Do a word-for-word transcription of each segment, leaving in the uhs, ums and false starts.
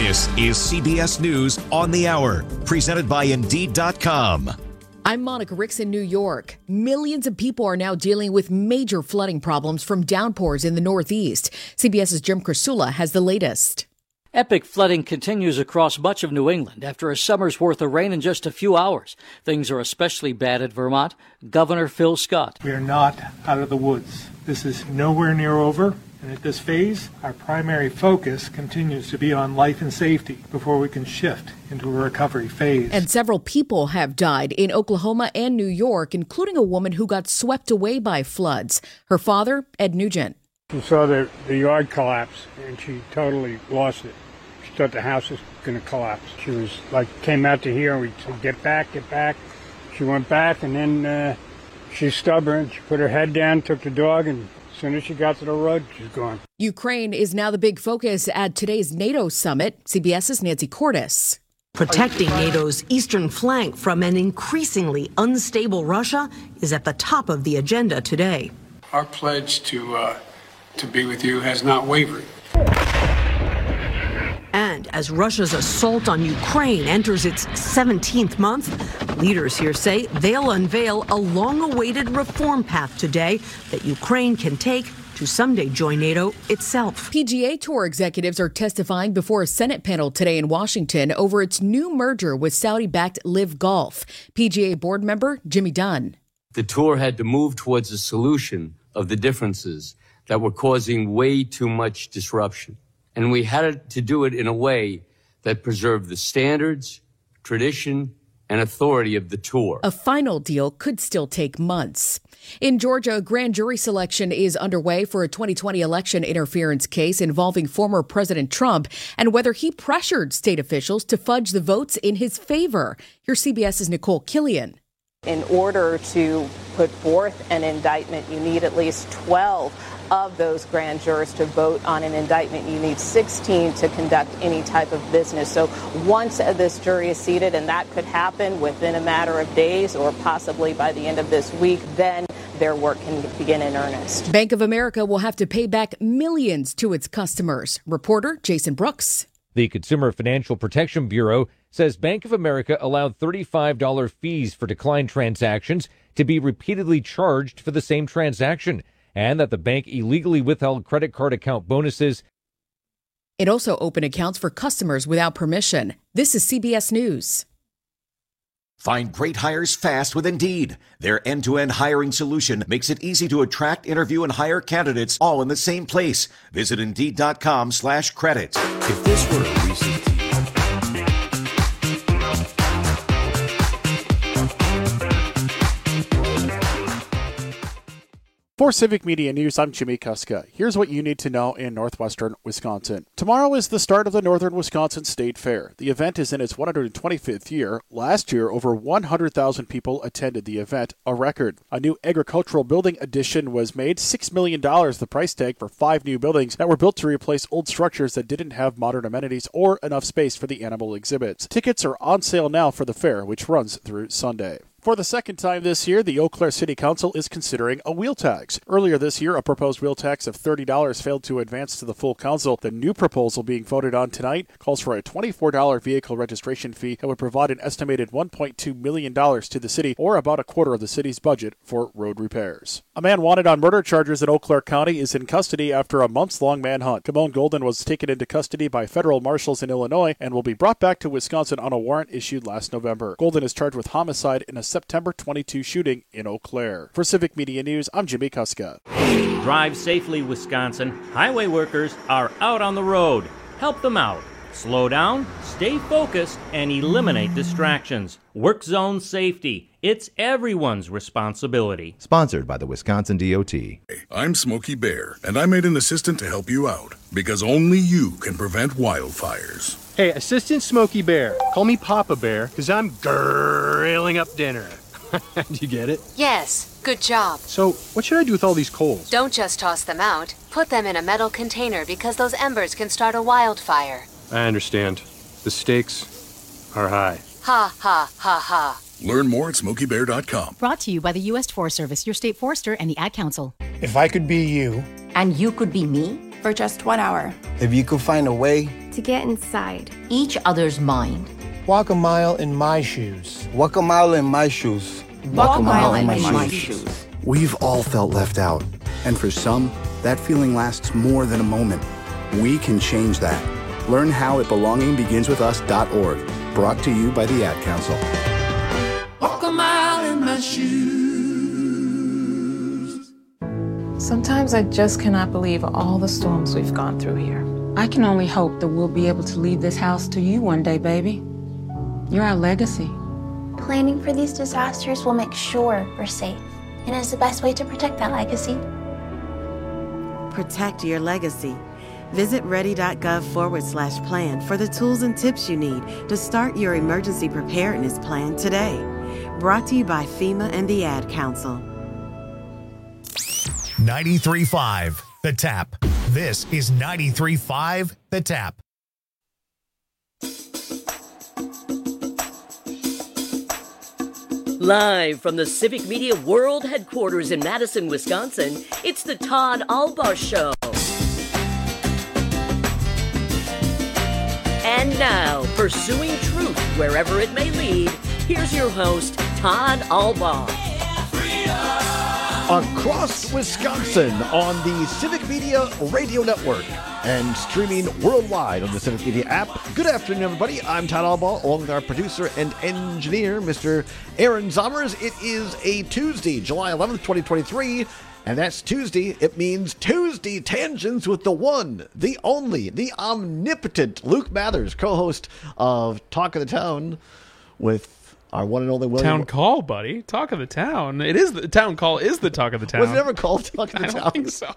This is C B S News on the Hour, presented by Indeed dot com. I'm Monica Ricks in New York. Millions of people are now dealing with major flooding problems from downpours in the Northeast. CBS's Jim Krasula has the latest. Epic flooding continues across much of New England after a summer's worth of rain in just a few hours. Things are especially bad at Vermont. Governor Phil Scott. We are not out of the woods. This is nowhere near over. And at this phase, our primary focus continues to be on life and safety before we can shift into a recovery phase. And several people have died in Oklahoma and New York, including a woman who got swept away by floods. Her father, Ed Nugent. She saw the, the yard collapse, and she totally lost it. She thought the house was going to collapse. She was like, came out to here, and we said, get back, get back. She went back, and then uh, she's stubborn. She put her head down, took the dog, and as soon as she got to the road, she's gone. Ukraine is now the big focus at today's NATO summit. CBS's Nancy Cordes. Protecting NATO's eastern flank from an increasingly unstable Russia is at the top of the agenda today. Our pledge to uh, to be with you has not wavered. And as Russia's assault on Ukraine enters its seventeenth month, leaders here say they'll unveil a long-awaited reform path today that Ukraine can take to someday join NATO itself. P G A Tour executives are testifying before a Senate panel today in Washington over its new merger with Saudi-backed Live Golf. P G A board member Jimmy Dunn. The tour had to move towards a solution of the differences that were causing way too much disruption. And we had to do it in a way that preserved the standards, tradition, and authority of the tour. A final deal could still take months. In Georgia, a grand jury selection is underway for a twenty twenty election interference case involving former President Trump and whether he pressured state officials to fudge the votes in his favor. Here's CBS's Nicole Killian. In order to put forth an indictment, you need at least twelve of those grand jurors to vote on an indictment. You need sixteen to conduct any type of business. So once this jury is seated, and that could happen within a matter of days or possibly by the end of this week, then their work can begin in earnest. Bank of America will have to pay back millions to its customers. Reporter Jason Brooks. The Consumer Financial Protection Bureau says Bank of America allowed thirty-five dollars fees for declined transactions to be repeatedly charged for the same transaction, and that the bank illegally withheld credit card account bonuses. It also opened accounts for customers without permission. This is C B S News. Find great hires fast with Indeed. Their end-to-end hiring solution makes it easy to attract, interview, and hire candidates all in the same place. Visit Indeed.com slash credits. If this were a recent For Civic Media News, I'm Jimmy Kuska. Here's what you need to know in northwestern Wisconsin. Tomorrow is the start of the Northern Wisconsin State Fair. The event is in its one hundred twenty-fifth year. Last year, over one hundred thousand people attended the event, a record. A new agricultural building addition was made, six million dollars the price tag for five new buildings that were built to replace old structures that didn't have modern amenities or enough space for the animal exhibits. Tickets are on sale now for the fair, which runs through Sunday. For the second time this year, the Eau Claire City Council is considering a wheel tax. Earlier this year, a proposed wheel tax of thirty dollars failed to advance to the full council. The new proposal being voted on tonight calls for a twenty-four dollars vehicle registration fee that would provide an estimated one point two million dollars to the city, or about a quarter of the city's budget for road repairs. A man wanted on murder charges in Eau Claire County is in custody after a months-long manhunt. Camone Golden was taken into custody by federal marshals in Illinois and will be brought back to Wisconsin on a warrant issued last November. Golden is charged with homicide in a September twenty-two shooting in Eau Claire. For Civic Media News, I'm Jimmy Kuska. Drive safely, Wisconsin. Highway workers are out on the road. Help them out. Slow down, stay focused, and eliminate distractions. Work zone safety. It's everyone's responsibility. Sponsored by the Wisconsin D O T. I'm Smokey Bear, and I made an assistant to help you out, because only you can prevent wildfires. Hey, Assistant Smokey Bear, call me Papa Bear, because I'm grilling up dinner. Do you get it? Yes, good job. So, what should I do with all these coals? Don't just toss them out. Put them in a metal container because those embers can start a wildfire. I understand. The stakes are high. Ha, ha, ha, ha. Learn more at smokey bear dot com. Brought to you by the U S Forest Service, your state forester, and the Ad Council. If I could be you... And you could be me? for just one hour. If you could find a way to get inside each other's mind. Walk a mile in my shoes. Walk a mile in my shoes. Walk, Walk a mile, mile in, in my, my shoes. shoes. We've all felt left out. And for some, that feeling lasts more than a moment. We can change that. Learn how at belonging begins with us dot org. Brought to you by the Ad Council. Walk a mile in my shoes. Sometimes I just cannot believe all the storms we've gone through here. I can only hope that we'll be able to leave this house to you one day, baby. You're our legacy. Planning for these disasters will make sure we're safe, and is the best way to protect that legacy. Protect your legacy. Visit ready.gov forward slash plan for the tools and tips you need to start your emergency preparedness plan today. Brought to you by FEMA and the Ad Council. ninety-three point five The Tap. This is ninety-three point five The Tap. Live from the Civic Media World Headquarters in Madison, Wisconsin, it's the Todd Albaugh Show. And now, pursuing truth wherever it may lead, here's your host, Todd Albaugh. Across Wisconsin on the Civic Media Radio Network and streaming worldwide on the Civic Media app. Good afternoon, everybody. I'm Todd Albaugh, along with our producer and engineer, Mister Aaron Zommers. It is a Tuesday, July eleventh, twenty twenty-three, and that's Tuesday. It means Tuesday Tangents with the one, the only, the omnipotent Luke Mathers, co-host of Talk of the Town with our one and only William. Town Call, buddy. Talk of the Town. It is the Town Call is the Talk of the Town. Was it ever called Talk of the I Town? I don't think so.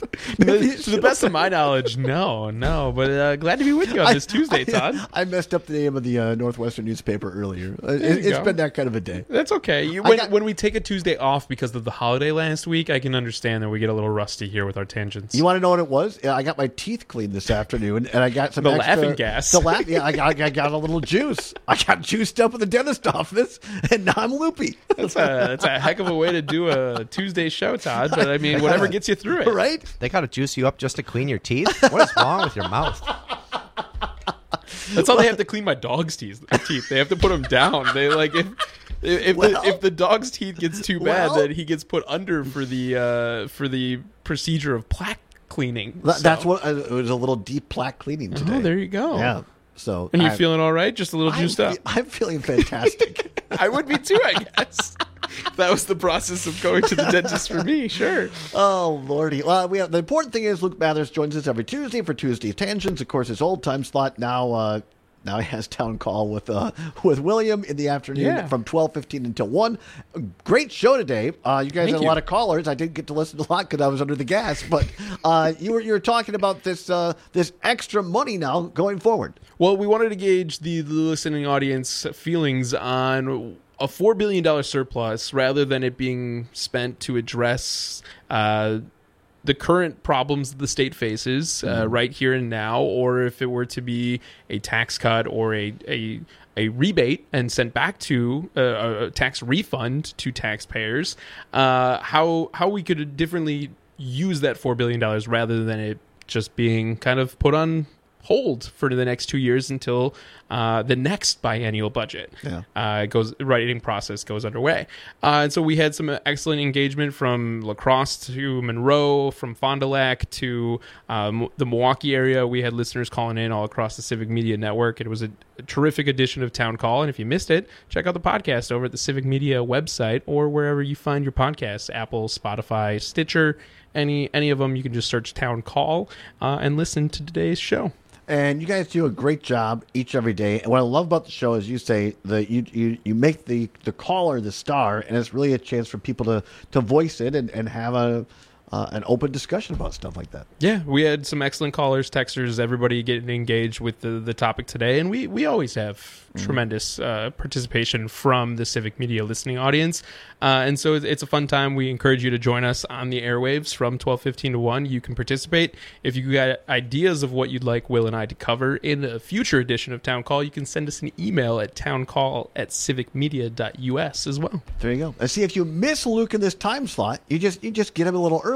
the, to the best of my knowledge, no, no. But uh, glad to be with you on this I, Tuesday, Todd. I, I messed up the name of the uh, Northwestern newspaper earlier. It, it's go. been that kind of a day. That's okay. You, when, got, when we take a Tuesday off because of the holiday last week, I can understand that we get a little rusty here with our tangents. You want to know what it was? I got my teeth cleaned this afternoon, and I got some the extra, laughing gas. The laugh, yeah, I got, I got a little juice. I got juiced up at the dentist office. And now I'm loopy. That's a, that's a heck of a way to do a Tuesday show, Todd. But I mean, whatever gets you through it. Right? They got to juice you up just to clean your teeth? What is wrong with your mouth? That's how they have to clean my dog's teeth. Teeth. They have to put them down. They like if if well, the, if the dog's teeth gets too bad, well, then he gets put under for the uh, for the procedure of plaque cleaning. That, so. That's what uh, it was, a little deep plaque cleaning today. Oh, there you go. Yeah. So and you're I'm, feeling all right? Just a little juiced I'm, up? I'm feeling fantastic. I would be too, I guess. That was the process of going to the dentist for me, sure. Oh, Lordy. Well, we have, the important thing is Luke Mathers joins us every Tuesday for Tuesday Tangents. Of course, his old time slot now uh, now he has Town Call with uh, with William in the afternoon yeah. from twelve fifteen until one. A great show today. Uh, you guys Thank had you. a lot of callers. I didn't get to listen to a lot because I was under the gas, but uh, you were you were talking about this uh, this extra money now going forward. Well, we wanted to gauge the, the listening audience feelings on a four billion dollars surplus rather than it being spent to address uh, the current problems the state faces uh, mm-hmm. right here and now, or if it were to be a tax cut or a a, a rebate and sent back to uh, a tax refund to taxpayers, uh, how how we could differently use that four billion dollars rather than it just being kind of put on hold for the next two years until uh, the next biennial budget yeah. uh, goes writing process goes underway. Uh, and so we had some excellent engagement from La Crosse to Monroe, from Fond du Lac to um, the Milwaukee area. We had listeners calling in all across the Civic Media Network. It was a, a terrific edition of Town Call. And if you missed it, check out the podcast over at the Civic Media website or wherever you find your podcasts, Apple, Spotify, Stitcher, any any of them. You can just search Town Call uh, and listen to today's show. And you guys do a great job each every day. And what I love about the show is you say that you you, you make the, the caller the star, and it's really a chance for people to, to voice it and, and have a uh, an open discussion about stuff like that. Yeah, we had some excellent callers, texters, everybody getting engaged with the, the topic today. And we, we always have mm-hmm. tremendous uh, participation from the Civic Media listening audience. Uh, and so it's, it's a fun time. We encourage you to join us on the airwaves from twelve fifteen to one. You can participate. If you got ideas of what you'd like Will and I to cover in a future edition of Town Call, you can send us an email at towncall at civicmedia dot u s as well. There you go. And see, if you miss Luke in this time slot, you just you just get him a little early.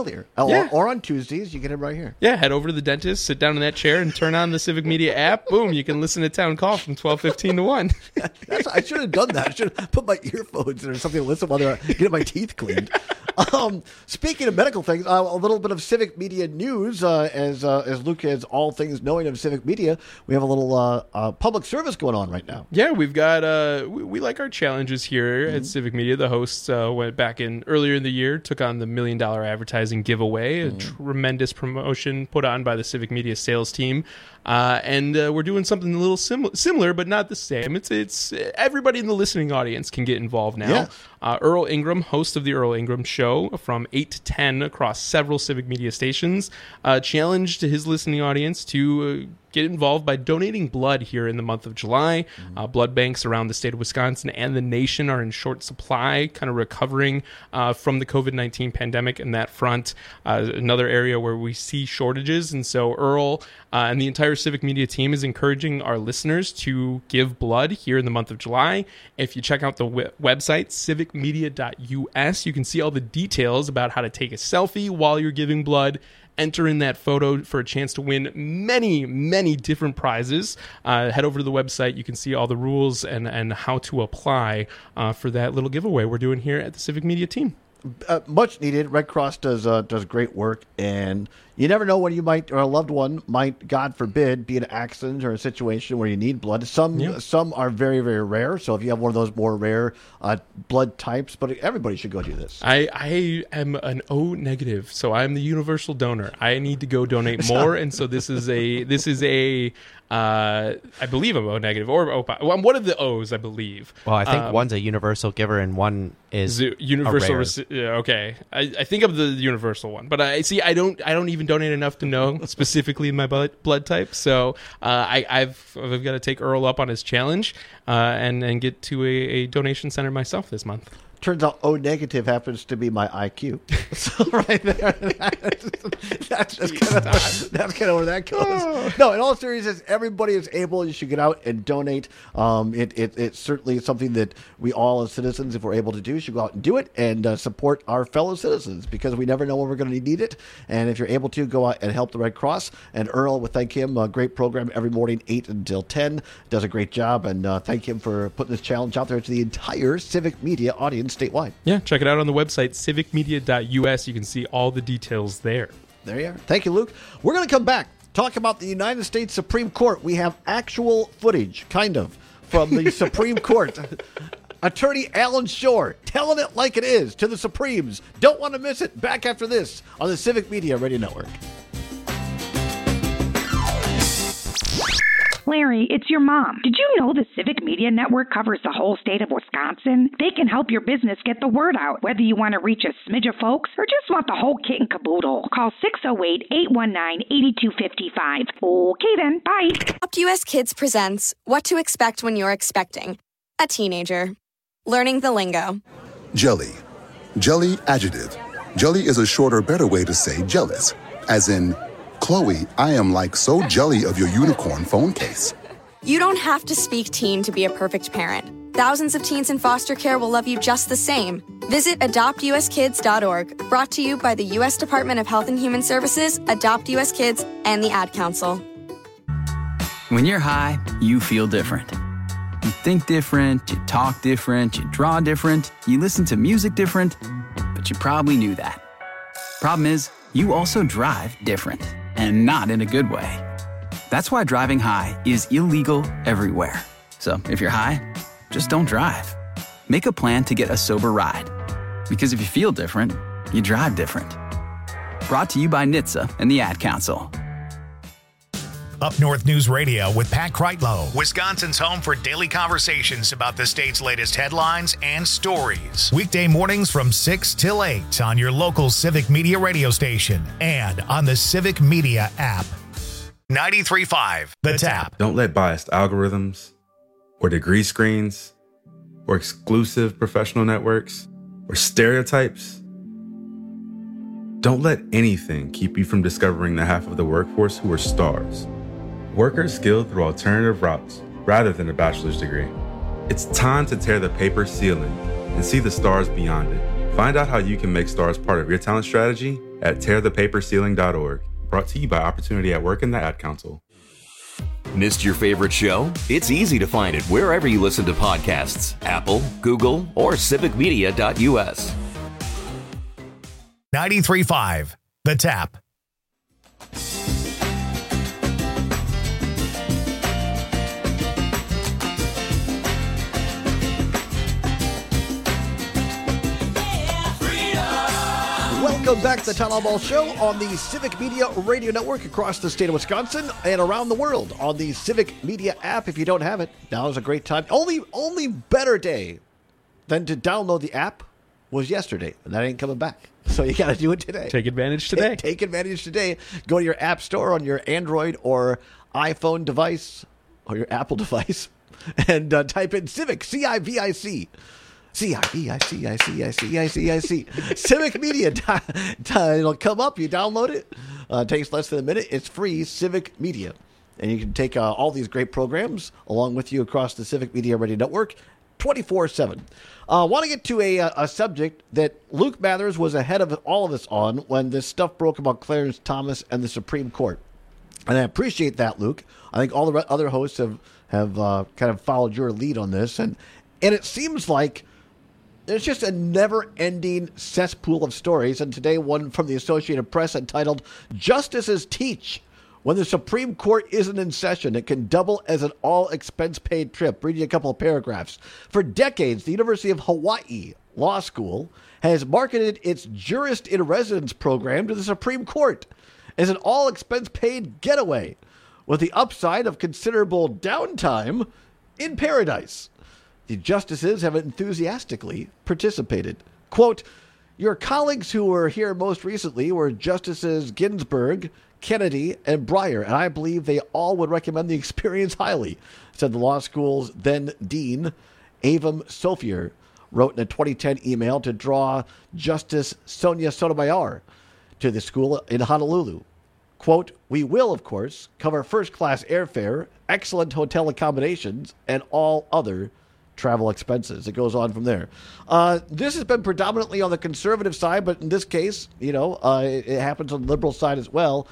earlier. Or, Yeah. or on Tuesdays, you get it right here. Yeah, head over to the dentist, sit down in that chair, and turn on the Civic Media app. Boom, you can listen to Town Call from twelve fifteen to one. That's, I should have done that. I should have put my earphones in or something to listen while they're getting my teeth cleaned. Um, speaking of medical things, uh, a little bit of Civic Media news. Uh, as uh, as Luke has all things knowing of Civic Media, we have a little uh, uh, public service going on right now. Yeah, we've got, uh, we, we like our challenges here mm-hmm. at Civic Media. The hosts uh, went back in earlier in the year, took on the Million Dollar Advertising Giveaway, mm-hmm. a tremendous promotion put on by the Civic Media sales team. Uh, and uh, we're doing something a little sim- similar, but not the same. It's it's everybody in the listening audience can get involved now. Yeah. Uh, Earl Ingram, host of the Earl Ingram Show, from eight to ten across several Civic Media stations, uh, challenged his listening audience to uh, get involved by donating blood here in the month of July. Mm-hmm. Uh, blood banks around the state of Wisconsin and the nation are in short supply, kind of recovering uh, from the covid nineteen pandemic in that front. Uh, another area where we see shortages. And so Earl uh, and the entire Civic Media team is encouraging our listeners to give blood here in the month of July. If you check out the w- website, civic media dot u s, you can see all the details about how to take a selfie while you're giving blood. Enter in that photo for a chance to win many, many different prizes. Uh, head over to the website. You can see all the rules and, and how to apply uh, for that little giveaway we're doing here at the Civic Media team. Uh, much needed. Red Cross does uh, does great work, and you never know when you might, or a loved one might, God forbid, be in an accident or a situation where you need blood. Some yeah. some are very, very rare. So if you have one of those more rare uh, blood types, but everybody should go do this. I, I am an O negative, so I'm the universal donor. I need to go donate more, and so this is a this is a. Uh, I believe I'm O negative or O. Well, I'm one of the O's, I believe. Well, I think um, one's a universal giver and one is the universal. a rare. Rec- yeah, okay, I, I think I'm the universal one, but I see. I don't. I don't even donate enough to know specifically my blood blood type. So uh, I, I've I've got to take Earl up on his challenge uh, and and get to a, a donation center myself this month. Turns out O negative happens to be my I Q. So right there, that's, that's, that's, kind of, that's kind of where that goes. Oh. No, in all seriousness, everybody is able. You should get out and donate. Um, it, it it's certainly something that we all as citizens, if we're able to do, should go out and do it and uh, support our fellow citizens because we never know when we're going to need it. And if you're able to, go out and help the Red Cross. And Earl, we thank him. A great program every morning, eight until ten. Does a great job. And uh, thank him for putting this challenge out there to the entire Civic Media audience statewide. Yeah, check it out on the website, civic media dot u s. You can see all the details there. There you are. Thank you, Luke. We're going to come back, talk about the United States Supreme Court. We have actual footage, kind of, from the Supreme Court. Attorney Alan Shore telling it like it is to the Supremes. Don't want to miss it. Back after this on the Civic Media Radio Network. Larry, it's your mom. Did you know the Civic Media Network covers the whole state of Wisconsin? They can help your business get the word out, whether you want to reach a smidge of folks or just want the whole kit and caboodle. Call six oh eight, eight one nine, eight two five five. Okay then, bye. Adopt U S Kids presents What to Expect When You're Expecting a Teenager. Learning the lingo. Jelly. Jelly adjective. Jelly is a shorter, better way to say jealous, as in, Chloe, I am like so jelly of your unicorn phone case. You don't have to speak teen to be a perfect parent. Thousands of teens in foster care will love you just the same. Visit adopt u s kids dot org, brought to you by the U S Department of Health and Human Services, Adopt U S Kids, and the Ad Council. When you're high, you feel different. You think different, you talk different, you draw different, you listen to music different, but you probably knew that. Problem is, you also drive different. And not in a good way. That's why driving high is illegal everywhere. So if you're high, just don't drive. Make a plan to get a sober ride. Because if you feel different, you drive different. Brought to you by N H T S A and the Ad Council. Up North News Radio with Pat Kreitlow, Wisconsin's home for daily conversations about the state's latest headlines and stories. Weekday mornings from six till eight on your local Civic Media radio station and on the Civic Media app. ninety-three point five, The Tap. Don't let biased algorithms or degree screens or exclusive professional networks or stereotypes. Don't let anything keep you from discovering the half of the workforce who are stars. Workers skilled through alternative routes rather than a bachelor's degree. It's time to tear the paper ceiling and see the stars beyond it. Find out how you can make STARS part of your talent strategy at tear the paper ceiling dot org. Brought to you by Opportunity at Work and the Ad Council. Missed your favorite show? It's easy to find it wherever you listen to podcasts. Apple, Google, or civic media dot u s. ninety-three point five, The Tap. Welcome back to the Town Hall Ball Show on the Civic Media Radio Network across the state of Wisconsin and around the world on the Civic Media app. If you don't have it, now is a great time. Only, only better day than to download the app was yesterday, and that ain't coming back. So you got to do it today. Take advantage today. Take, take advantage today. Go to your app store on your Android or iPhone device or your Apple device and uh, type in Civic, C I V I C. C I V I C I C I C I C I C. Civic Media. It'll come up. You download it. Uh, it takes less than a minute. It's free. Civic Media. And you can take uh, all these great programs along with you across the Civic Media Radio Network twenty-four seven. I uh, want to get to a, a subject that Luke Mathers was ahead of all of us on when this stuff broke about Clarence Thomas and the Supreme Court. And I appreciate that, Luke. I think all the re- other hosts have, have uh, kind of followed your lead on this. And, and it seems like there's just a never-ending cesspool of stories, and today one from the Associated Press entitled, Justices Teach. When the Supreme Court isn't in session, it can double as an all-expense-paid trip. Reading a couple of paragraphs. For decades, the University of Hawaii Law School has marketed its Jurist in Residence program to the Supreme Court as an all-expense-paid getaway, with the upside of considerable downtime in paradise. The justices have enthusiastically participated. Quote, your colleagues who were here most recently were Justices Ginsburg, Kennedy, and Breyer, and I believe they all would recommend the experience highly, said the law school's then dean, Avram Sofer, wrote in a twenty ten email to draw Justice Sonia Sotomayor to the school in Honolulu. Quote, we will, of course, cover first-class airfare, excellent hotel accommodations, and all other travel expenses. It goes on from there. Uh, this has been predominantly on the conservative side, but in this case, you know, uh, it, it happens on the liberal side as well.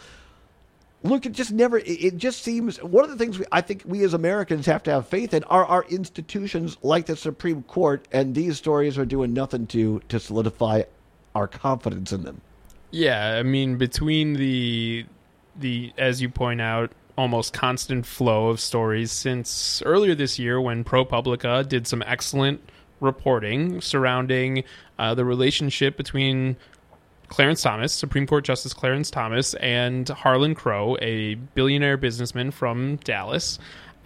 Look, it just never, it, it just seems, one of the things we, I think we as Americans have to have faith in are our institutions like the Supreme Court, and these stories are doing nothing to, to solidify our confidence in them. Yeah, I mean, between the, the as you point out, almost constant flow of stories since earlier this year when ProPublica did some excellent reporting surrounding uh, the relationship between Clarence Thomas, Supreme Court Justice Clarence Thomas, and Harlan Crow, a billionaire businessman from Dallas.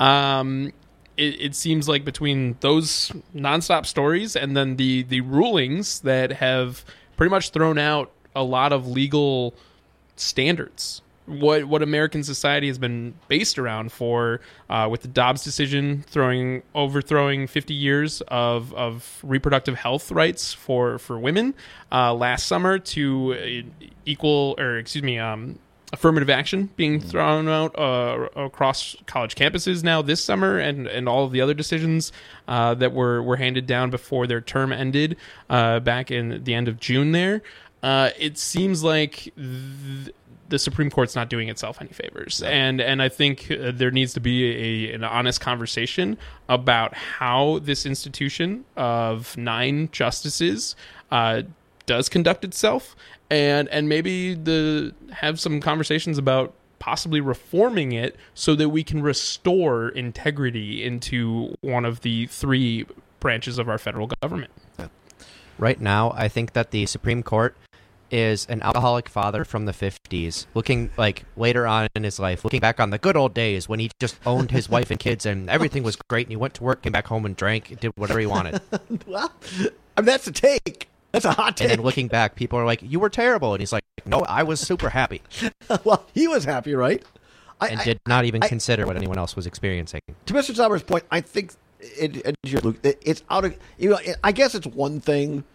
Um, it, it seems like between those nonstop stories and then the, the rulings that have pretty much thrown out a lot of legal standards, what what American society has been based around for, uh, with the Dobbs decision throwing overthrowing fifty years of, of reproductive health rights for for women uh, last summer, to equal or excuse me um, affirmative action being thrown out uh, across college campuses now this summer, and, and all of the other decisions uh, that were, were handed down before their term ended uh, back in the end of June there. Uh, it seems like th- the Supreme Court's not doing itself any favors. No. And and I think uh, there needs to be a, an honest conversation about how this institution of nine justices uh, does conduct itself, and and maybe the have some conversations about possibly reforming it so that we can restore integrity into one of the three branches of our federal government. Yeah. Right now, I think that the Supreme Court is an alcoholic father from the fifties, looking like later on in his life, looking back on the good old days when he just owned his wife and kids and everything was great, and he went to work, came back home and drank, did whatever he wanted. Well, I mean, that's a take. That's a hot take. And then looking back, people are like, you were terrible. And he's like, no, I was super happy. Well, he was happy, right? I, and I, did not even I, consider what anyone else was experiencing. To Mister Sommer's point, I think it, it, it, it's out of, you know, I guess it's one thing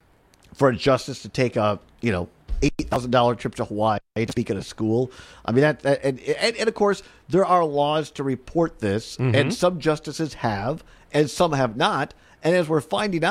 for a justice to take a, you know, eight thousand dollars trip to Hawaii to speak at a school. I mean, that, that and, and, and of course, there are laws to report this, mm-hmm. and some justices have, and some have not. And as we're finding out,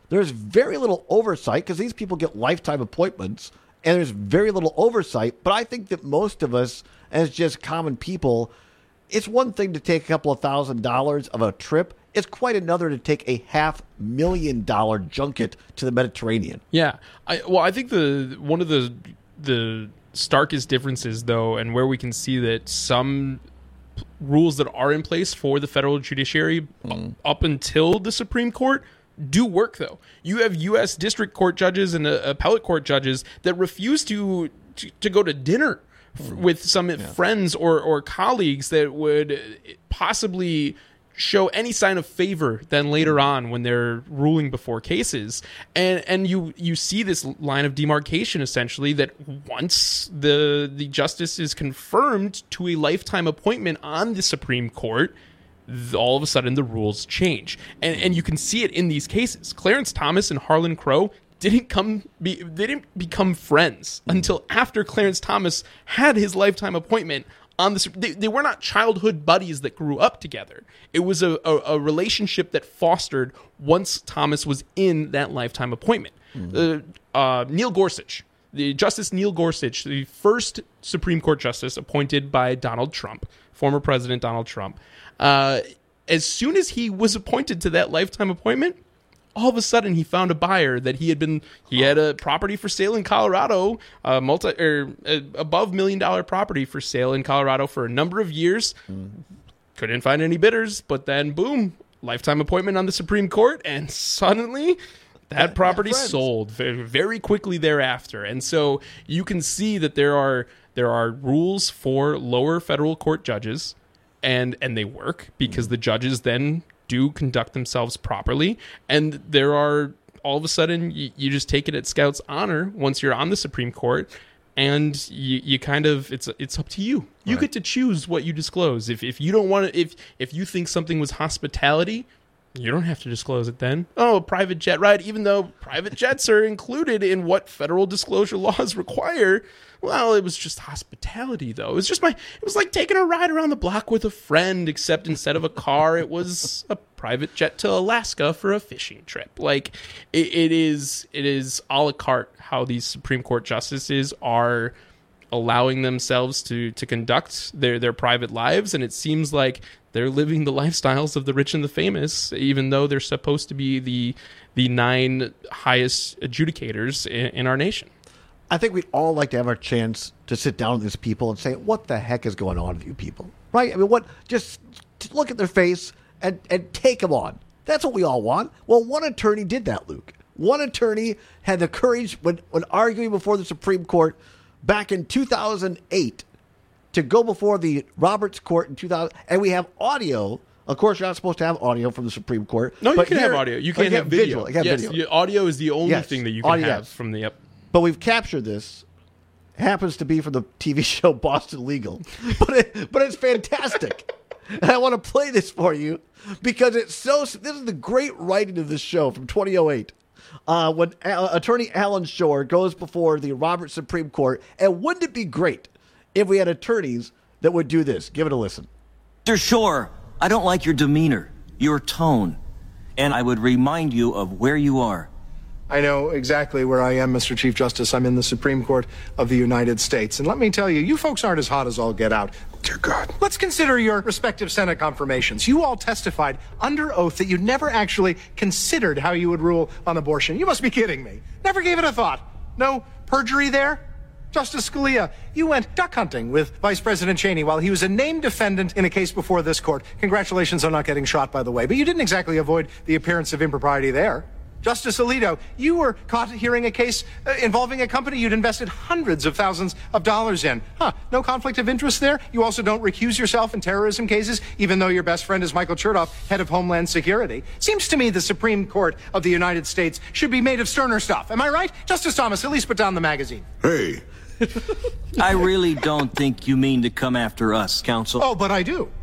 there's very little oversight because these people get lifetime appointments, and there's very little oversight. But I think that most of us, as just common people, it's one thing to take a couple of thousand dollars of a trip. It's quite another to take a half million dollar junket to the Mediterranean. Yeah. I, well, I think the one of the the starkest differences, though, and where we can see that some rules that are in place for the federal judiciary mm. up until the Supreme Court do work, though. You have U S district court judges and uh, appellate court judges that refuse to to, to go to dinner f- with some yeah. friends or, or colleagues that would possibly show any sign of favor then later on when they're ruling before cases. And and you you see this line of demarcation, essentially, that once the the justice is confirmed to a lifetime appointment on the Supreme Court, all of a sudden the rules change. And and you can see it in these cases. Clarence Thomas and Harlan Crow didn't come be they didn't become friends until after Clarence Thomas had his lifetime appointment on the they, they were not childhood buddies that grew up together. It was a, a, a relationship that fostered once Thomas was in that lifetime appointment. Mm-hmm. Uh, uh, Neil Gorsuch, the Justice Neil Gorsuch, the first Supreme Court justice appointed by Donald Trump, former President Donald Trump, uh, as soon as he was appointed to that lifetime appointment, all of a sudden he found a buyer that he had been he had a property for sale in Colorado, a multi or a above million dollar property for sale in Colorado for a number of years. Mm. Couldn't find any bidders, but then boom, lifetime appointment on the Supreme Court, and suddenly that property sold very, very quickly thereafter. And so you can see that there are there are rules for lower federal court judges, and and they work because mm. the judges then do conduct themselves properly, and there are all of a sudden you, you just take it at Scout's honor once you're on the Supreme Court, and you, you kind of it's it's up to you. You right. get to choose what you disclose. If if you don't want to, if if you think something was hospitality, you don't have to disclose it then. Oh, a private jet ride, even though private jets are included in what federal disclosure laws require. Well, it was just hospitality, though. It was just my, it was like taking a ride around the block with a friend, except instead of a car, it was a private jet to Alaska for a fishing trip. Like, it, it is, it is a la carte how these Supreme Court justices are allowing themselves to to conduct their, their private lives, and it seems like they're living the lifestyles of the rich and the famous, even though they're supposed to be the the nine highest adjudicators in, in our nation. I think we'd all like to have our chance to sit down with these people and say, what the heck is going on with you people? Right? I mean, what? Just look at their face and, and take them on. That's what we all want. Well, one attorney did that, Luke. One attorney had the courage when, when arguing before the Supreme Court back in two thousand eight to go before the Roberts Court in two thousand. And we have audio. Of course, you're not supposed to have audio from the Supreme Court. No, you but can here, have audio. You can't have video. Visual. Yes, video. Audio is the only yes. thing that you can audio, have yes. from the... Yep. But we've captured this. Happens to be from the T V show Boston Legal. But it, but it's fantastic. And I want to play this for you because it's so... This is the great writing of this show from twenty oh eight. Uh, when uh, Attorney Alan Shore goes before the Roberts Supreme Court. And wouldn't it be great if we had attorneys that would do this? Give it a listen. Mister Shore, I don't like your demeanor, your tone, and I would remind you of where you are. I know exactly where I am, Mister Chief Justice. I'm in the Supreme Court of the United States. And let me tell you, you folks aren't as hot as all get out. Dear God. Let's consider your respective Senate confirmations. You all testified under oath that you never actually considered how you would rule on abortion. You must be kidding me. Never gave it a thought. No perjury there? Justice Scalia, you went duck hunting with Vice President Cheney while he was a named defendant in a case before this court. Congratulations on not getting shot, by the way. But you didn't exactly avoid the appearance of impropriety there. Justice Alito, you were caught hearing a case uh, involving a company you'd invested hundreds of thousands of dollars in. Huh, no conflict of interest there? You also don't recuse yourself in terrorism cases, even though your best friend is Michael Chertoff, head of Homeland Security. Seems to me the Supreme Court of the United States should be made of sterner stuff. Am I right? Justice Thomas, at least put down the magazine. Hey. I really don't think you mean to come after us, counsel. Oh, but I do.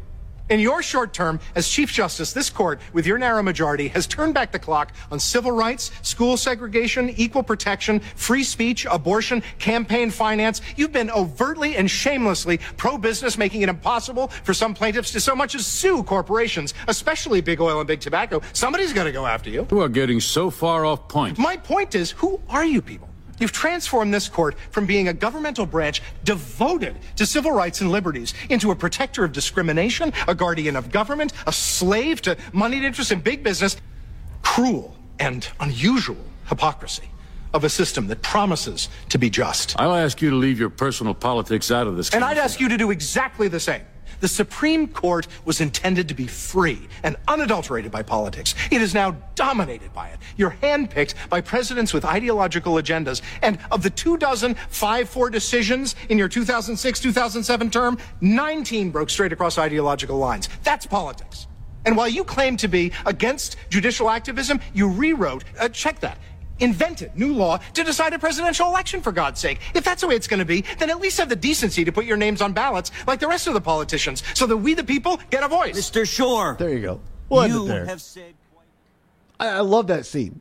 In your short term as Chief Justice, this court, with your narrow majority, has turned back the clock on civil rights, school segregation, equal protection, free speech, abortion, campaign finance. You've been overtly and shamelessly pro-business, making it impossible for some plaintiffs to so much as sue corporations, especially big oil and big tobacco. Somebody's got to go after you. You are getting so far off point. My point is, who are you people? You've transformed this court from being a governmental branch devoted to civil rights and liberties into a protector of discrimination, a guardian of government, a slave to moneyed interests in big business. Cruel and unusual hypocrisy of a system that promises to be just. I'll ask you to leave your personal politics out of this. And I'd ask you to do exactly the same. The Supreme Court was intended to be free and unadulterated by politics. It is now dominated by it. You're handpicked by presidents with ideological agendas. And of the two dozen five four decisions in your two thousand six two thousand seven term, nineteen broke straight across ideological lines. That's politics. And while you claim to be against judicial activism, you rewrote, uh, check that, invented new law to decide a presidential election, for God's sake. If that's the way it's going to be, then at least have the decency to put your names on ballots like the rest of the politicians so that we, the people, get a voice. Mister Shore. There you go. We'll you end it there. have said quite... I, I love that scene.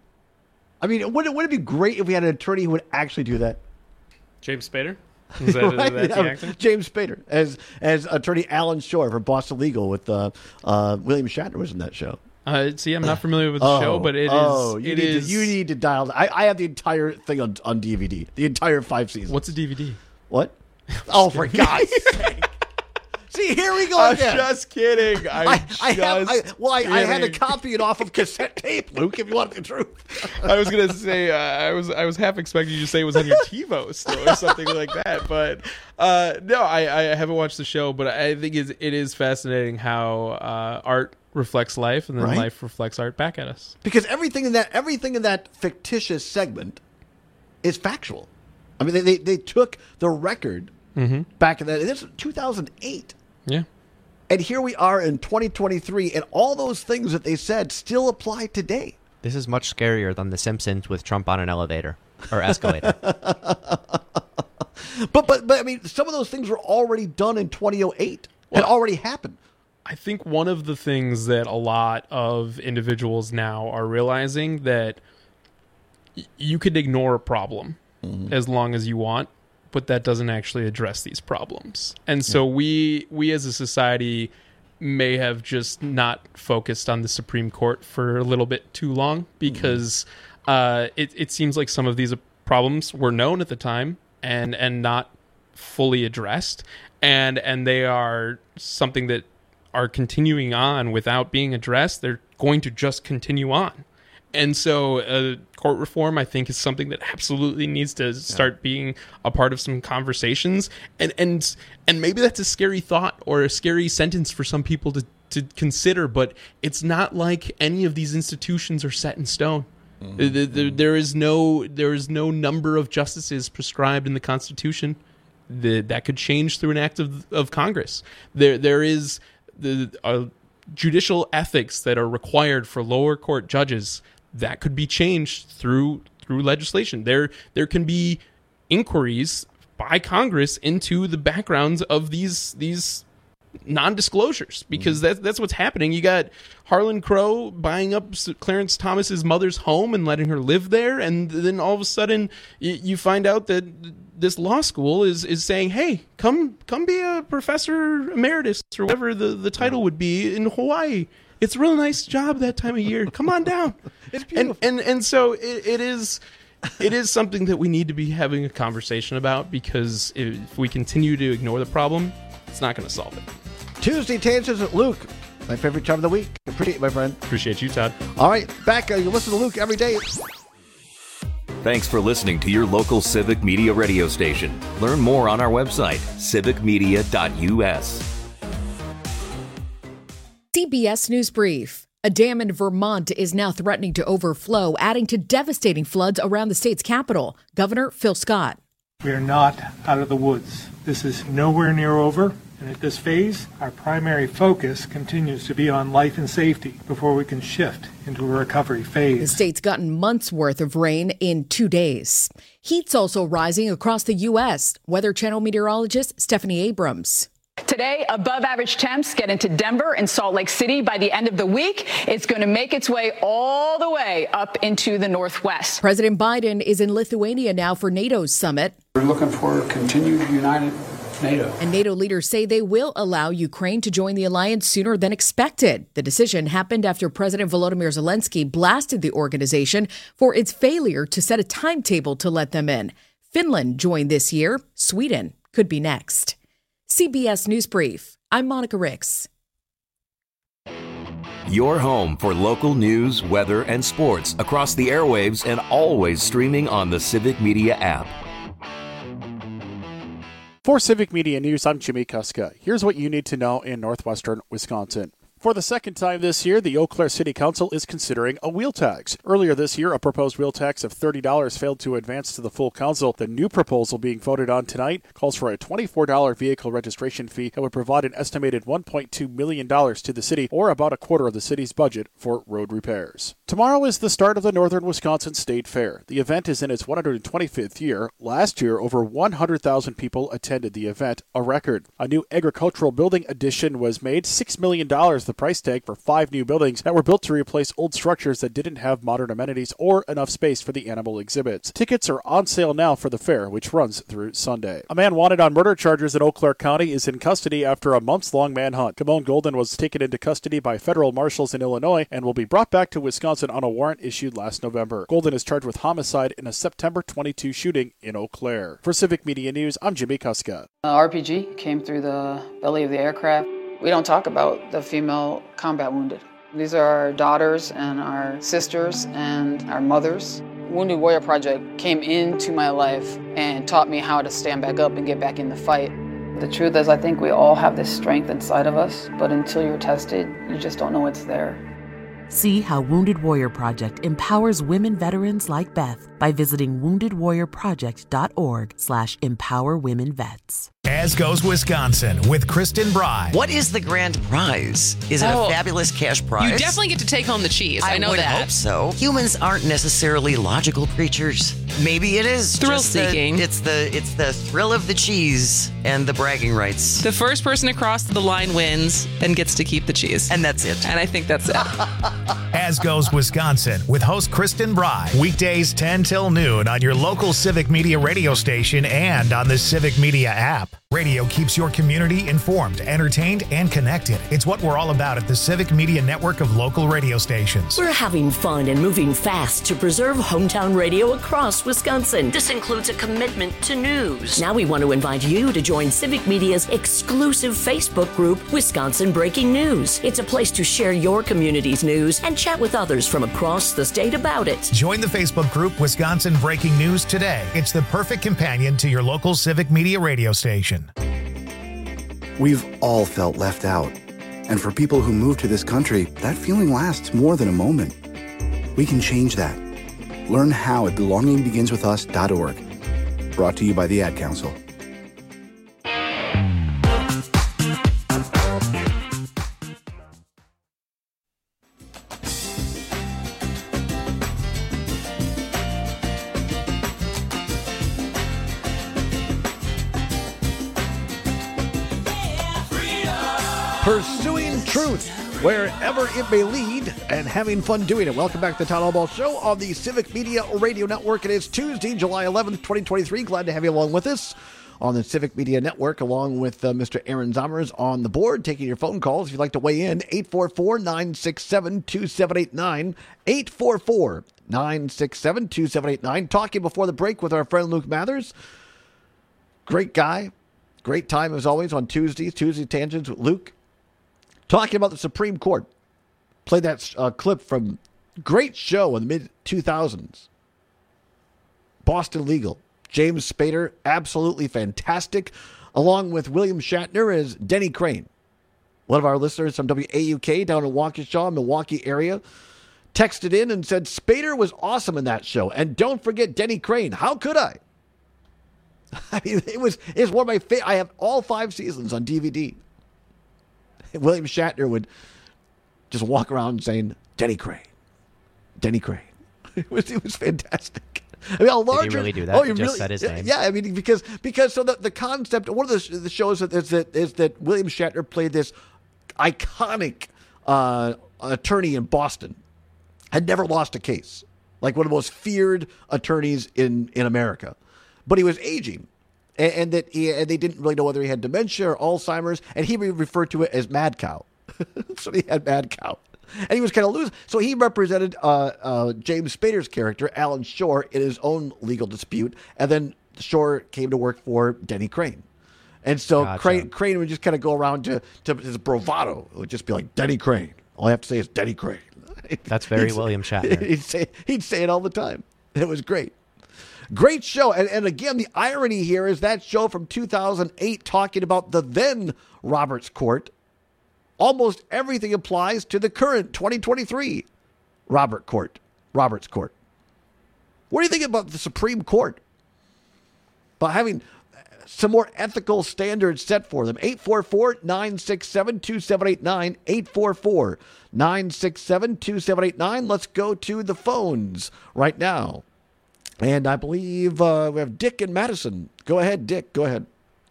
I mean, wouldn't, wouldn't it be great if we had an attorney who would actually do that? James Spader? Is that, right? is that the actor? James Spader as as attorney Alan Shore for Boston Legal with uh, uh, William Shatner was in that show. Uh, see, I'm not familiar with the oh, show, but it oh, is. You It need is. To, you need to dial. I, I have the entire thing on, on D V D. The entire five seasons. What's a D V D? What? Oh, for God's sake! See, here we go I'm again. just kidding. I'm I, just I have. I, well, I, I had to kidding. copy it off of cassette tape, Luke. If you want the truth. I was gonna say uh, I was I was half expecting you to say it was on your TiVo still or something like that, but uh, no, I, I haven't watched the show, but I think it's, it is fascinating how uh, art reflects life, and then Right. life reflects art back at us. Because everything in that everything in that fictitious segment is factual. I mean, they they, they took the record Mm-hmm. back in that. This was two thousand eight. Yeah. And here we are in twenty twenty-three, and all those things that they said still apply today. This is much scarier than The Simpsons with Trump on an elevator or escalator. But but but I mean, some of those things were already done in twenty oh eight. It Well, already happened. I think one of the things that a lot of individuals now are realizing that y- you could ignore a problem as long as you want, but that doesn't actually address these problems. And so we we as a society may have just not focused on the Supreme Court for a little bit too long, because uh, it, it seems like some of these problems were known at the time and and not fully addressed, and and they are something that are continuing on without being addressed. They're going to just continue on. And so uh, court reform, I think, is something that absolutely needs to start being a part of some conversations. And and and maybe that's a scary thought or a scary sentence for some people to, to consider, but it's not like any of these institutions are set in stone. Mm-hmm. There, there, there is no there is no number of justices prescribed in the Constitution. The, that could change through an act of, of Congress. There there is the uh, judicial ethics that are required for lower court judges. That could be changed through through legislation. There there can be inquiries by Congress into the backgrounds of these these non-disclosures, because that's that's what's happening. You got Harlan Crow buying up Clarence Thomas's mother's home and letting her live there, and then all of a sudden you, you find out that this law school is is saying, "Hey, come come be a professor emeritus or whatever the, the title would be in Hawaii. It's a real nice job that time of year. Come on down." It's beautiful. And and and so it, it is. It is something that we need to be having a conversation about, because if we continue to ignore the problem, it's not going to solve it. Tuesday Tangents with Luke, my favorite time of the week. Appreciate it, my friend. Appreciate you, Todd. All right, back. Uh, you listen to Luke every day. Thanks for listening to your local Civic Media radio station. Learn more on our website, civic media dot u s. C B S News Brief. A dam in Vermont is now threatening to overflow, adding to devastating floods around the state's capital. Governor Phil Scott. We are not out of the woods. This is nowhere near over, and at this phase, our primary focus continues to be on life and safety before we can shift into a recovery The phase. state's gotten months' worth of rain in two days. Heat's also rising across the U S. Weather Channel meteorologist Stephanie Abrams. Today, above average temps get into Denver and Salt Lake City. By the end of the week, it's going to make its way all the way up into the Northwest. President Biden is in Lithuania now for NATO's summit. We're looking for continued united NATO. And NATO leaders say they will allow Ukraine to join the alliance sooner than expected. The decision happened after President Volodymyr Zelensky blasted the organization for its failure to set a timetable to let them in. Finland joined this year. Sweden could be next. C B S News Brief. I'm Monica Ricks. Your home for local news, weather, and sports across the airwaves and always streaming on the Civic Media app. For Civic Media News, I'm Jimmy Kuska. Here's what you need to know in northwestern Wisconsin. For the second time this year, the Eau Claire City Council is considering a wheel tax. Earlier this year, a proposed wheel tax of thirty dollars failed to advance to the full council. The new proposal being voted on tonight calls for a twenty-four dollars vehicle registration fee that would provide an estimated one point two million dollars to the city, or about a quarter of the city's budget for road repairs. Tomorrow is the start of the Northern Wisconsin State Fair. The event is in its one hundred twenty-fifth year. Last year, over one hundred thousand people attended the event, a record. A new agricultural building addition was made, six million dollars the price tag for five new buildings that were built to replace old structures that didn't have modern amenities or enough space for the animal exhibits. Tickets are on sale now for the fair, which runs through Sunday. A man wanted on murder charges in Eau Claire County is in custody after a months-long manhunt. Kimon Golden was taken into custody by federal marshals in Illinois and will be brought back to Wisconsin on a warrant issued last November. Golden is charged with homicide in a September twenty-two shooting in Eau Claire. For Civic Media News, I'm Jimmy Kuska. Uh, R P G came through the belly of the aircraft. We don't talk about the female combat wounded. These are our daughters and our sisters and our mothers. Wounded Warrior Project came into my life and taught me how to stand back up and get back in the fight. The truth is, I think we all have this strength inside of us, but until you're tested, you just don't know it's there. See how Wounded Warrior Project empowers women veterans like Beth by visiting wounded warrior project dot org slash empower women vets. As Goes Wisconsin with Kristen Bry. What is the grand prize? Is it Oh, a fabulous cash prize? You definitely get to take home the cheese. I, know would that. hope so. Humans aren't necessarily logical creatures. Maybe it is Thrill just the- seeking. it's the it's the thrill of the cheese and the bragging rights. The first person across the line wins and gets to keep the cheese. And that's it. And I think that's it. As Goes Wisconsin with host Kristen Bry. Weekdays ten till noon on your local Civic Media radio station and on the Civic Media app. Radio keeps your community informed, entertained, and connected. It's what we're all about at the Civic Media network of local radio stations. We're having fun and moving fast to preserve hometown radio across Wisconsin. This includes a commitment to news. Now we want to invite you to join Civic Media's exclusive Facebook group, Wisconsin Breaking News. It's a place to share your community's news and chat with others from across the state about it. Join the Facebook group Wisconsin Breaking News today. It's the perfect companion to your local Civic Media radio station. We've all felt left out. And for people who move to this country, that feeling lasts more than a moment. We can change that. Learn how at belonging begins with us dot org. Brought to you by the Ad Council. Pursuing truth wherever it may lead and having fun doing it. Welcome back to the Town Hall Ball Show on the Civic Media Radio Network. It is Tuesday, July eleventh, twenty twenty-three. Glad to have you along with us on the Civic Media Network, along with uh, Mister Aaron Zommers on the board, taking your phone calls. If you'd like to weigh in, eight four four, nine six seven, two seven eight nine, eight four four, nine six seven, two seven eight nine. Talking before the break with our friend Luke Mathers. Great guy. Great time, as always, on Tuesdays, Tuesday Tangents with Luke. Talking about the Supreme Court. Played that uh, clip from great show in the mid two thousands. Boston Legal. James Spader, absolutely fantastic. Along with William Shatner as Denny Crane. One of our listeners from W A U K down in Waukesha, Milwaukee area, texted in and said, Spader was awesome in that show. And don't forget Denny Crane. How could I? I mean, it was, it was one of my favorite. I have all five seasons on D V D. William Shatner would just walk around saying, Denny Crane, Denny Crane. It was, it was fantastic. I mean, a larger. Did he really do that? Oh, he he just really, said his name. Yeah, I mean, because because so the, the concept. One of the, the shows that is that is that William Shatner played this iconic uh, attorney in Boston, had never lost a case, like one of the most feared attorneys in, in America, but he was aging, and, and that he, and they didn't really know whether he had dementia or Alzheimer's, and he referred to it as Mad Cow. So he had Mad Cow. And he was kind of loose. So he represented uh, uh, James Spader's character, Alan Shore, in his own legal dispute. And then Shore came to work for Denny Crane. And so Gotcha. Crane, Crane would just kind of go around to, to his bravado. It would just be like, Denny Crane. All I have to say is Denny Crane. That's very He'd- William Shatner. He'd say, he'd say it all the time. It was great. Great show. And, and again, the irony here is that show from two thousand eight talking about the then Roberts Court. Almost everything applies to the current twenty twenty-three Robert Court, Roberts Court. What do you think about the Supreme Court? About having some more ethical standards set for them. eight four four, nine six seven, two seven eight nine, eight four four, nine six seven, two seven eight nine. Let's go to the phones right now. And I believe uh, we have Dick and Madison. Go ahead, Dick. Go ahead.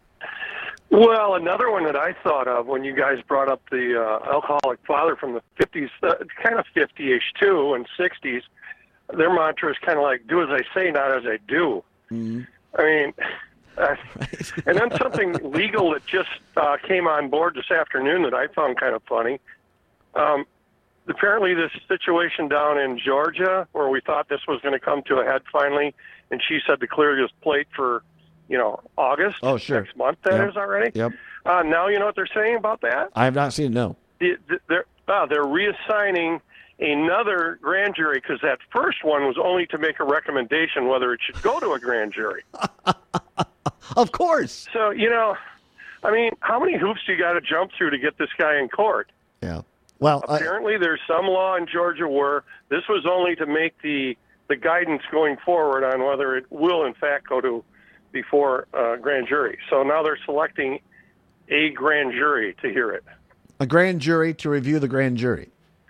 Well, another one that I thought of when you guys brought up the uh, alcoholic father from the fifties, uh, kind of fifty-ish too, and sixties, their mantra is kind of like, do as I say, not as I do. Mm-hmm. I mean, uh, and then something legal that just uh, came on board this afternoon that I found kind of funny. Um, apparently this situation down in Georgia where we thought this was going to come to a head finally, and she said to clear this plate for, you know, August. Oh, sure. Next month, that Yep. is already. Yep. Uh, now you know what they're saying about that? I have not seen it, no. The- the- They're, uh, they're reassigning another grand jury because that first one was only to make a recommendation whether it should go to a grand jury. Of course. So, you know, I mean, how many hoops do you got to jump through to get this guy in court? Yeah. Well, I, Apparently there's some law in Georgia where this was only to make the, the guidance going forward on whether it will, in fact, go to before uh, grand jury. So now they're selecting a grand jury to hear it. a grand jury to review the grand jury.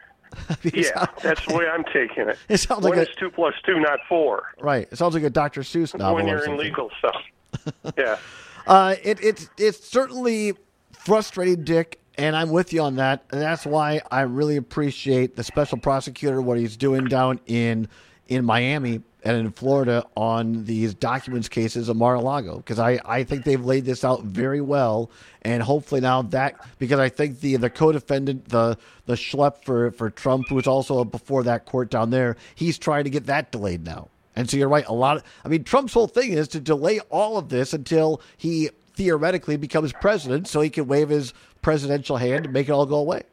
Yeah, that's the way I'm taking it. It sounds when like it's a- two plus two, not four. Right. It sounds like a Doctor Seuss novel. When or you're in something. legal stuff. Yeah. Uh, it, it's it's certainly frustrating, Dick, and I'm with you on that. And that's why I really appreciate the special prosecutor, what he's doing down in in Miami and in Florida on these documents cases of Mar-a-Lago, because I, I think they've laid this out very well, and hopefully now that, because I think the the co-defendant, the the schlep for, for Trump, who was also before that court down there, he's trying to get that delayed now. And so you're right, a lot of, I mean, Trump's whole thing is to delay all of this until he theoretically becomes president so he can wave his presidential hand and make it all go away.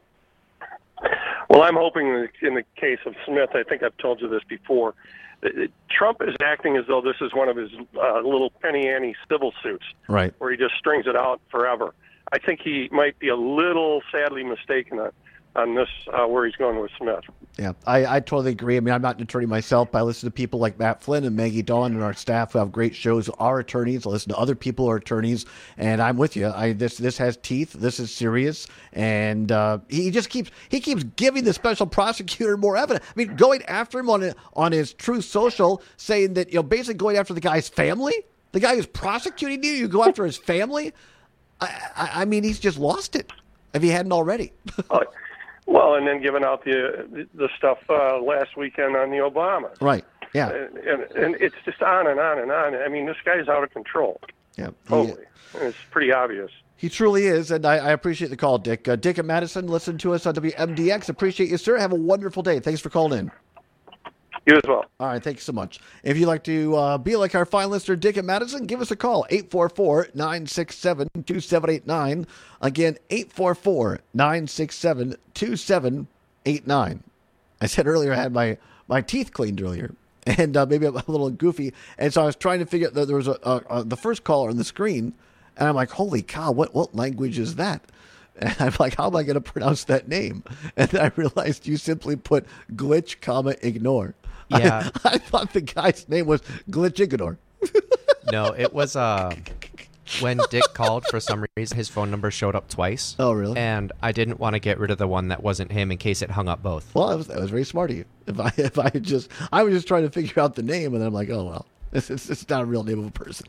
Well, I'm hoping that in the case of Smith, I think I've told you this before, that Trump is acting as though this is one of his uh, little penny ante civil suits, Right. where he just strings it out forever. I think he might be a little sadly mistaken on, on this, uh, where he's going with Smith. Yeah, I, I totally agree. I mean, I'm not an attorney myself, but I listen to people like Matt Flynn and Maggie Dawn and our staff who have great shows who are attorneys. I listen to other people who are attorneys, and I'm with you. I this this has teeth. This is serious, and uh, he just keeps he keeps giving the special prosecutor more evidence. I mean, going after him on on his Truth Social, saying that, you know, basically going after the guy's family, the guy who's prosecuting you. You go after his family. I, I, I mean, he's just lost it if he hadn't already. Uh, well, and then giving out the the stuff uh, last weekend on the Obama. Right. Yeah. And, and, and it's just on and on and on. I mean, this guy's out of control. Yeah. Totally. It's pretty obvious. He truly is, and I, I appreciate the call, Dick. Uh, Dick and Madison, listen to us on W M D X. Appreciate you, sir. Have a wonderful day. Thanks for calling in. You as well. All right, thank you so much. If you'd like to uh, be like our fine listener, Dick and Madison, give us a call, eight four four, nine six seven, two seven eight nine. Again, eight four four, nine six seven, two seven eight nine. I said earlier I had my, my teeth cleaned earlier, and uh, maybe I'm a little goofy, and so I was trying to figure out, there was a, a, a, the first caller on the screen, and I'm like, holy cow, what, what language is that? And I'm like, how am I going to pronounce that name? And then I realized you simply put glitch, comma, ignore. Yeah. I, I thought the guy's name was Glitch Ignore. No, it was uh, when Dick called, for some reason, his phone number showed up twice. Oh, really? And I didn't want to get rid of the one that wasn't him in case it hung up both. Well, that was, that was very smart of you. If I if I had just I was just trying to figure out the name, and then I'm like, oh well, it's it's, it's not a real name of a person.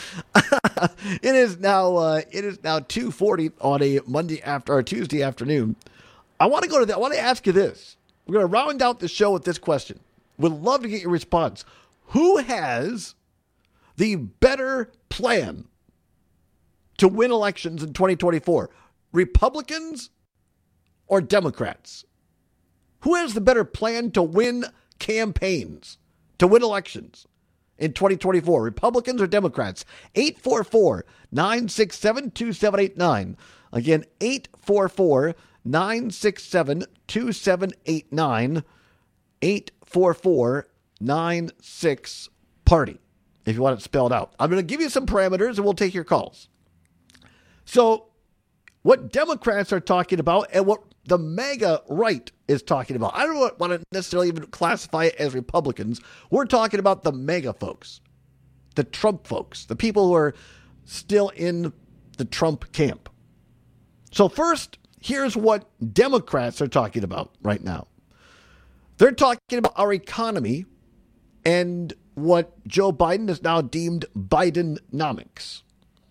It is now uh, it is now two forty on a Monday after or Tuesday afternoon. I want to go to that. I want to ask you this. We're going to round out the show with this question. Would love to get your response. Who has the better plan to win elections in twenty twenty-four? Republicans or Democrats? Who has the better plan to win campaigns, to win elections in twenty twenty-four? Republicans or Democrats? eight four four, nine six seven, two seven eight nine. Again, eight four four, nine six seven, two seven eight nine. eight four four, nine six, party, if you want it spelled out. I'm going to give you some parameters and we'll take your calls. So, what Democrats are talking about and what the MAGA right is talking about. I don't want to necessarily even classify it as Republicans. We're talking about the MAGA folks, the Trump folks, the people who are still in the Trump camp. So first, here's what Democrats are talking about right now. They're talking about our economy and what Joe Biden has now deemed Bidenomics.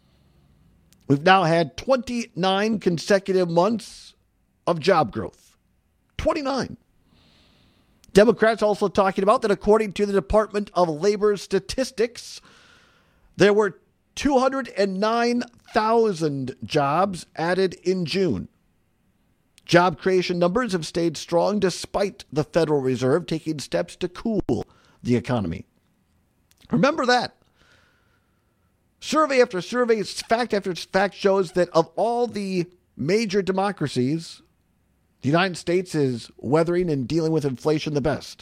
We've now had twenty-nine consecutive months of job growth. twenty-nine. Democrats also talking about that according to the Department of Labor statistics, there were two hundred nine thousand jobs added in June. Job creation numbers have stayed strong despite the Federal Reserve taking steps to cool the economy. Remember that. Survey after survey, fact after fact shows that of all the major democracies, the United States is weathering and dealing with inflation the best.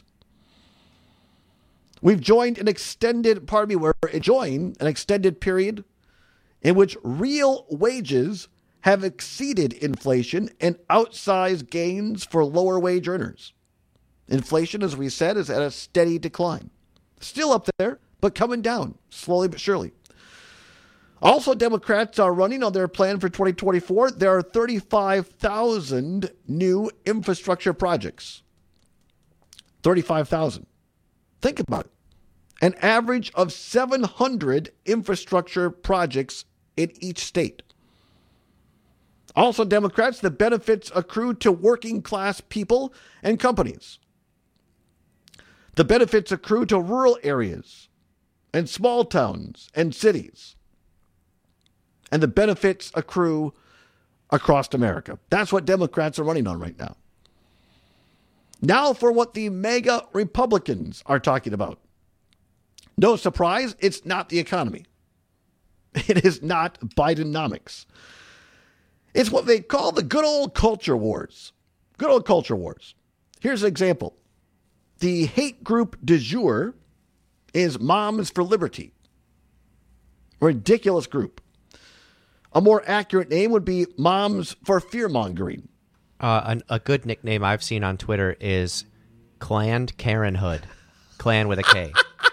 We've joined an extended, pardon me, we're enjoying an extended period in which real wages have exceeded inflation and outsized gains for lower wage earners. Inflation, as we said, is at a steady decline. Still up there, but coming down, slowly but surely. Also, Democrats are running on their plan for twenty twenty-four. There are thirty-five thousand new infrastructure projects. thirty-five thousand. Think about it. An average of seven hundred infrastructure projects in each state. Also, Democrats, the benefits accrue to working class people and companies. The benefits accrue to rural areas and small towns and cities. And the benefits accrue across America. That's what Democrats are running on right now. Now for what the MAGA Republicans are talking about. No surprise, it's not the economy. It is not Bidenomics. It's what they call the good old culture wars. Good old culture wars. Here's an example. The hate group du jour is Moms for Liberty. A ridiculous group. A more accurate name would be Moms for Fear-Mongering. Uh, an, a good nickname I've seen on Twitter is Clan Karenhood. Clan with a K.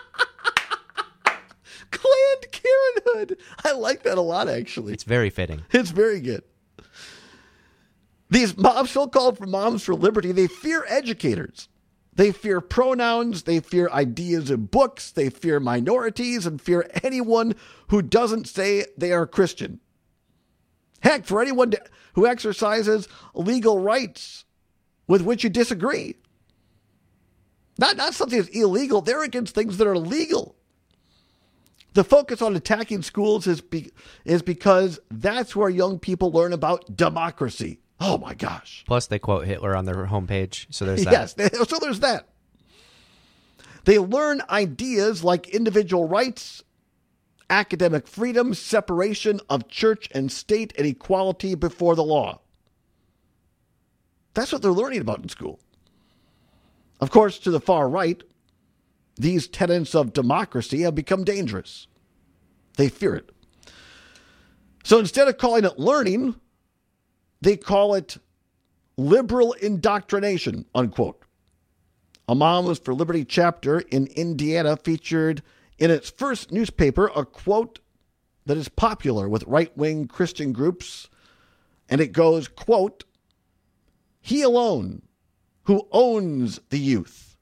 Clan Karenhood. I like that a lot, actually. It's very fitting. It's very good. These moms, so-called for Moms for Liberty, they fear educators. They fear pronouns. They fear ideas in books. They fear minorities and fear anyone who doesn't say they are Christian. Heck, for anyone to, who exercises legal rights with which you disagree. Not, not something that's illegal. They're against things that are legal. The focus on attacking schools is, be, is because that's where young people learn about democracy. Oh, my gosh. Plus, they quote Hitler on their homepage, so there's that. Yes, so there's that. They learn ideas like individual rights, academic freedom, separation of church and state, and equality before the law. That's what they're learning about in school. Of course, to the far right, these tenets of democracy have become dangerous. They fear it. So instead of calling it learning, they call it liberal indoctrination, unquote. A Moms for Liberty chapter in Indiana featured in its first newspaper a quote that is popular with right-wing Christian groups, and it goes, quote, "He alone who owns the youth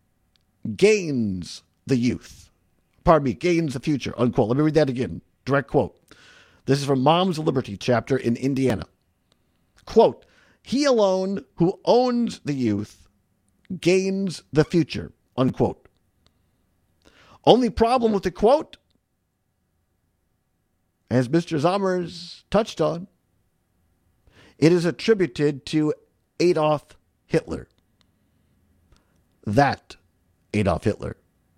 gains the youth." Pardon me, gains the future, unquote. Let me read that again. Direct quote. This is from Moms of Liberty chapter in Indiana. Quote, "He alone who owns the youth gains the future," unquote. Only problem with the quote, as Mister Zommers touched on, it is attributed to Adolf Hitler. That Adolf Hitler.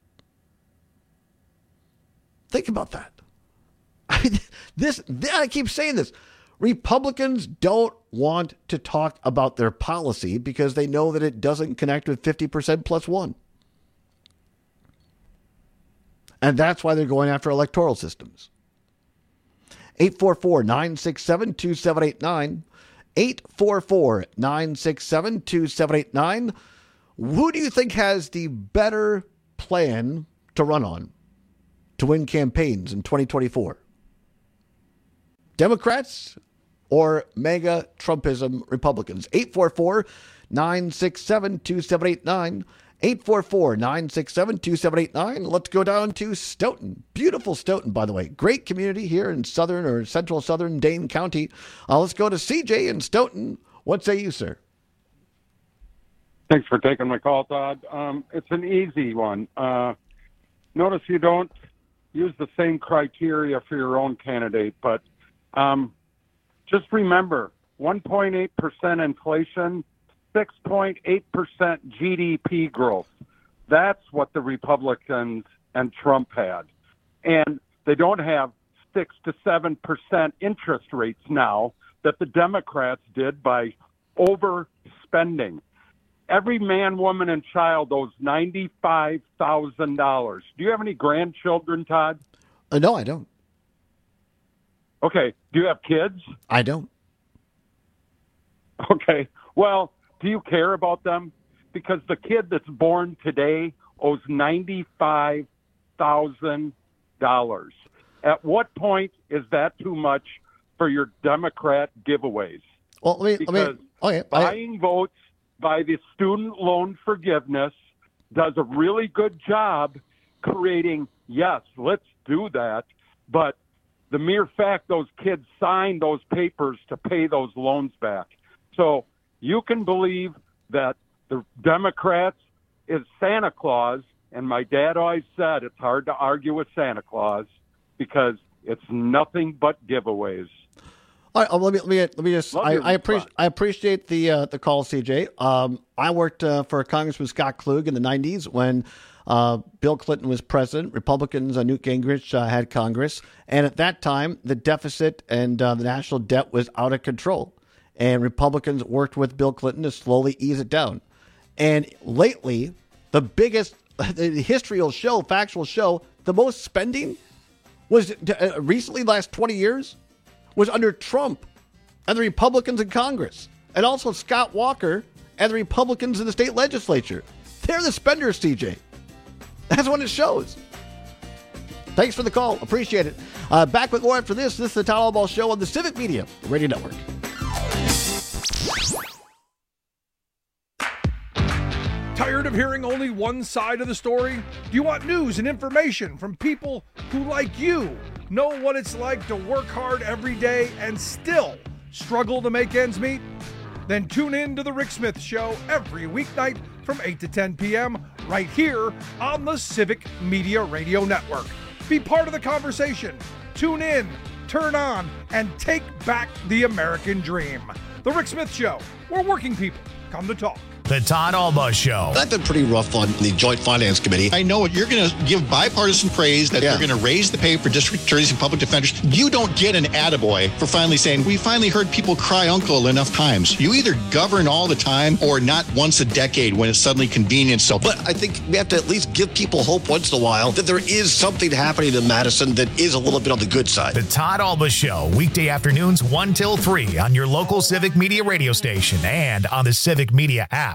Think about that. I mean, this, I keep saying this. Republicans don't want to talk about their policy because they know that it doesn't connect with fifty percent plus one. And that's why they're going after electoral systems. eight four four, nine six seven, two seven eight nine. eight four four, nine six seven, two seven eight nine. Who do you think has the better plan to run on to win campaigns in twenty twenty-four? Democrats or mega Trumpism Republicans? eight four four, nine six seven, two seven eight nine. eight four four, nine six seven, two seven eight nine. Let's go down to Stoughton. Beautiful Stoughton, by the way. Great community here in southern or central southern Dane County. Uh, let's go to C J in Stoughton. What say you, sir? Thanks for taking my call, Todd. Um, it's an easy one. Uh, notice you don't use the same criteria for your own candidate, but um, just remember, one point eight percent inflation, six point eight percent G D P growth. That's what the Republicans and Trump had. And they don't have six to seven percent interest rates now that the Democrats did by overspending. Every man, woman, and child owes ninety-five thousand dollars. Do you have any grandchildren, Todd? Uh, no, I don't. Okay. Do you have kids? I don't. Okay. Well, do you care about them? Because the kid that's born today owes ninety-five thousand dollars. At what point is that too much for your Democrat giveaways? Well, let me, because let me, okay, buying I, votes by the student loan forgiveness does a really good job creating, yes, let's do that, but the mere fact those kids signed those papers to pay those loans back. So you can believe that the Democrats is Santa Claus, and my dad always said it's hard to argue with Santa Claus because it's nothing but giveaways. All right, let me let me let me just. I, I appreciate I appreciate the uh, the call, C J. Um, I worked uh, for Congressman Scott Klug in the nineties when uh, Bill Clinton was president. Republicans, uh, Newt Gingrich uh, had Congress, and at that time, the deficit and uh, the national debt was out of control. And Republicans worked with Bill Clinton to slowly ease it down. And lately, the biggest, the history will show, facts will show, the most spending was uh, recently, last twenty years, was under Trump and the Republicans in Congress. And also Scott Walker and the Republicans in the state legislature. They're the spenders, C J. That's what it shows. Thanks for the call. Appreciate it. Uh, back with more after this. This is the Todd Albaugh Show on the Civic Media Radio Network. Tired of hearing only one side of the story? Do you want news and information from people who, like you, know what it's like to work hard every day and still struggle to make ends meet? Then tune in to The Rick Smith Show every weeknight from eight to ten p.m. right here on the Civic Media Radio Network. Be part of the conversation. Tune in, turn on, and take back the American dream. The Rick Smith Show, where working people come to talk. The Todd Albaugh Show. I've been pretty rough on the Joint Finance Committee. I know you're going to give bipartisan praise that yeah. they're going to raise the pay for district attorneys and public defenders. You don't get an attaboy for finally saying, we finally heard people cry uncle enough times. You either govern all the time or not once a decade when it's suddenly convenient. So, but I think we have to at least give people hope once in a while that there is something happening in Madison that is a little bit on the good side. The Todd Albaugh Show, weekday afternoons one till three on your local Civic Media radio station and on the Civic Media app.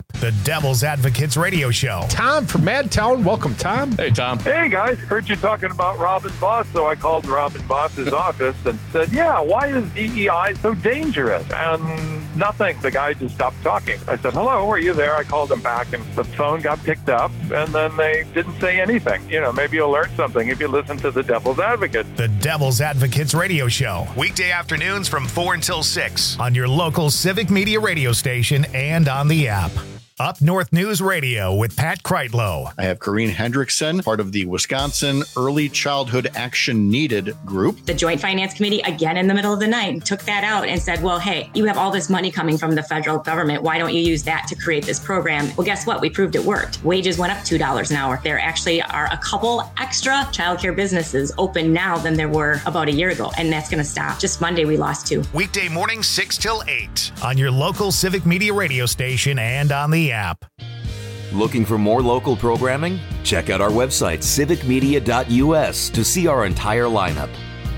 app. The Devil's Advocates Radio Show. Tom from Madtown. Welcome, Tom. Hey, Tom. Hey, guys. Heard you talking about Robin Voss, so I called Robin Voss's office and said, yeah, why is D E I so dangerous? And nothing. The guy just stopped talking. I said, hello, are you there? I called him back, and the phone got picked up, and then they didn't say anything. You know, maybe you'll learn something if you listen to the Devil's Advocate. The Devil's Advocates Radio Show. Weekday afternoons from four until six on your local Civic Media radio station and on the app. Up North News Radio with Pat Kreitlow. I have Corrine Hendrickson, part of the Wisconsin Early Childhood Action Needed group. The Joint Finance Committee, again in the middle of the night, took that out and said, well, hey, you have all this money coming from the federal government. Why don't you use that to create this program? Well, guess what? We proved it worked. Wages went up two dollars an hour. There actually are a couple extra childcare businesses open now than there were about a year ago, and that's going to stop. Just Monday, we lost two. Weekday mornings, six till eight on your local Civic Media radio station and on the app. Looking for more local programming? Check out our website, civic media dot u s, to see our entire lineup.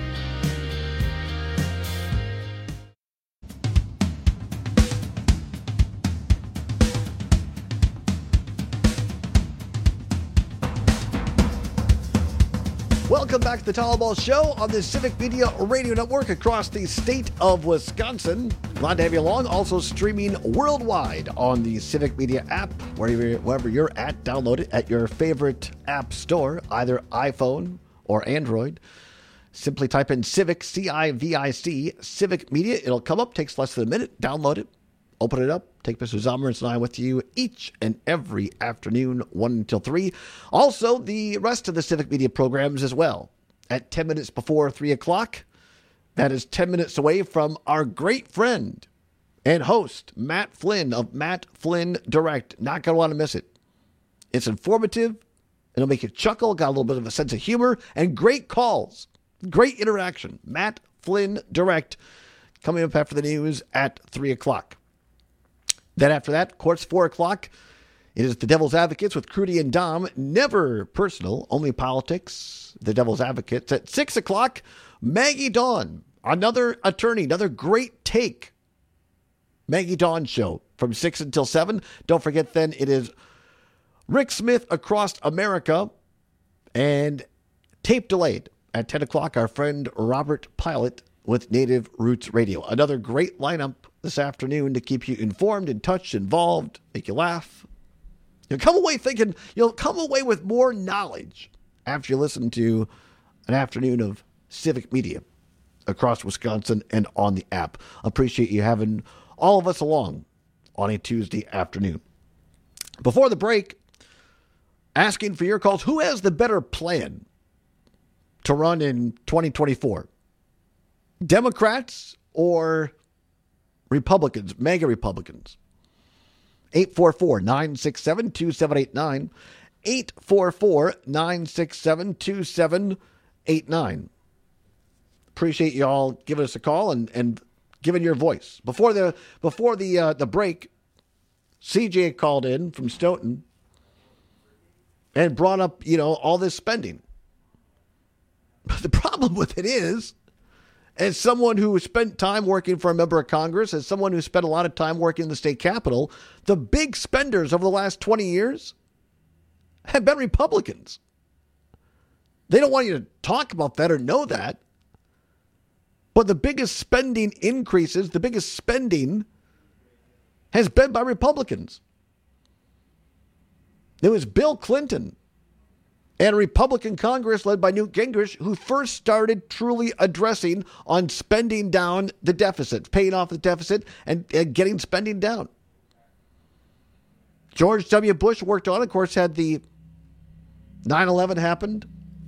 Welcome back to the Tall Ball Show on the Civic Media Radio Network across the state of Wisconsin. Glad to have you along. Also streaming worldwide on the Civic Media app, wherever, wherever you're at. Download it at your favorite app store, either iPhone or Android. Simply type in Civic, C I V I C, Civic Media. It'll come up. Takes less than a minute. Download it. Open it up. Take Mister Zomerins and I with you each and every afternoon, one until three. Also, the rest of the Civic Media programs as well. At ten minutes before three o'clock, that is ten minutes away from our great friend and host, Matt Flynn of Matt Flynn Direct. Not going to want to miss it. It's informative. It'll make you chuckle. Got a little bit of a sense of humor and great calls. Great interaction. Matt Flynn Direct coming up after the news at three o'clock. Then after that, of course, four o'clock, it is the Devil's Advocates with Crudy and Dom. Never personal, only politics. The Devil's Advocates. At six o'clock, Maggie Dawn, another attorney, another great take. Maggie Dawn Show from six until seven. Don't forget then, it is Rick Smith Across America and Tape Delayed. At ten o'clock, our friend Robert Pilot with Native Roots Radio. Another great lineup this afternoon to keep you informed, in touch, involved, make you laugh. You'll come away thinking, you'll come away with more knowledge after you listen to an afternoon of Civic Media across Wisconsin and on the app. Appreciate you having all of us along on a Tuesday afternoon. Before the break, asking for your calls. Who has the better plan to run in twenty twenty-four? Democrats or Republicans, mega Republicans? eight four four, nine six seven, two seven eight nine. eight four four, nine six seven, two seven eight nine. Appreciate you all giving us a call and, and giving your voice. Before the before the uh, the break, C J called in from Stoughton and brought up, you know, all this spending. But the problem with it is, as someone who spent time working for a member of Congress, as someone who spent a lot of time working in the state capitol, the big spenders over the last twenty years have been Republicans. They don't want you to talk about that or know that. But the biggest spending increases, the biggest spending has been by Republicans. It was Bill Clinton and a Republican Congress led by Newt Gingrich who first started truly addressing on spending down the deficit, paying off the deficit and, and getting spending down. George W. Bush worked on it, of course, had the nine eleven happened,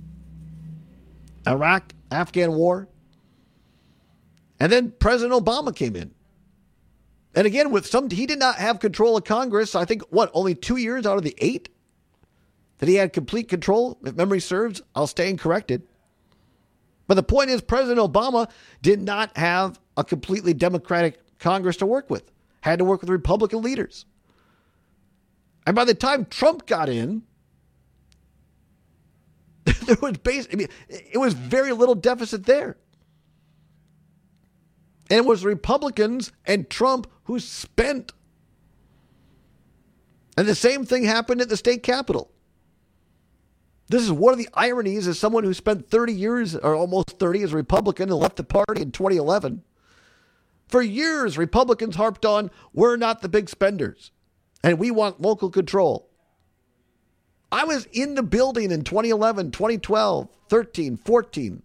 Iraq, Afghan war, and then President Obama came in. And again, with some, he did not have control of Congress, I think, what, only two years out of the eight that he had complete control, if memory serves. I'll stand corrected. But the point is, President Obama did not have a completely Democratic Congress to work with. Had to work with Republican leaders. And by the time Trump got in, there was base, I mean, it was very little deficit there. And it was Republicans and Trump who spent And the same thing happened at the state capitol. This is one of the ironies as someone who spent thirty years, or almost thirty, as a Republican and left the party in twenty eleven. For years, Republicans harped on, we're not the big spenders, and we want local control. I was in the building in twenty eleven, twenty twelve, thirteen, fourteen.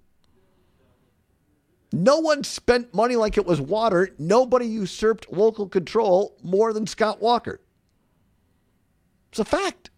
No one spent money like it was water. Nobody usurped local control more than Scott Walker. It's a fact.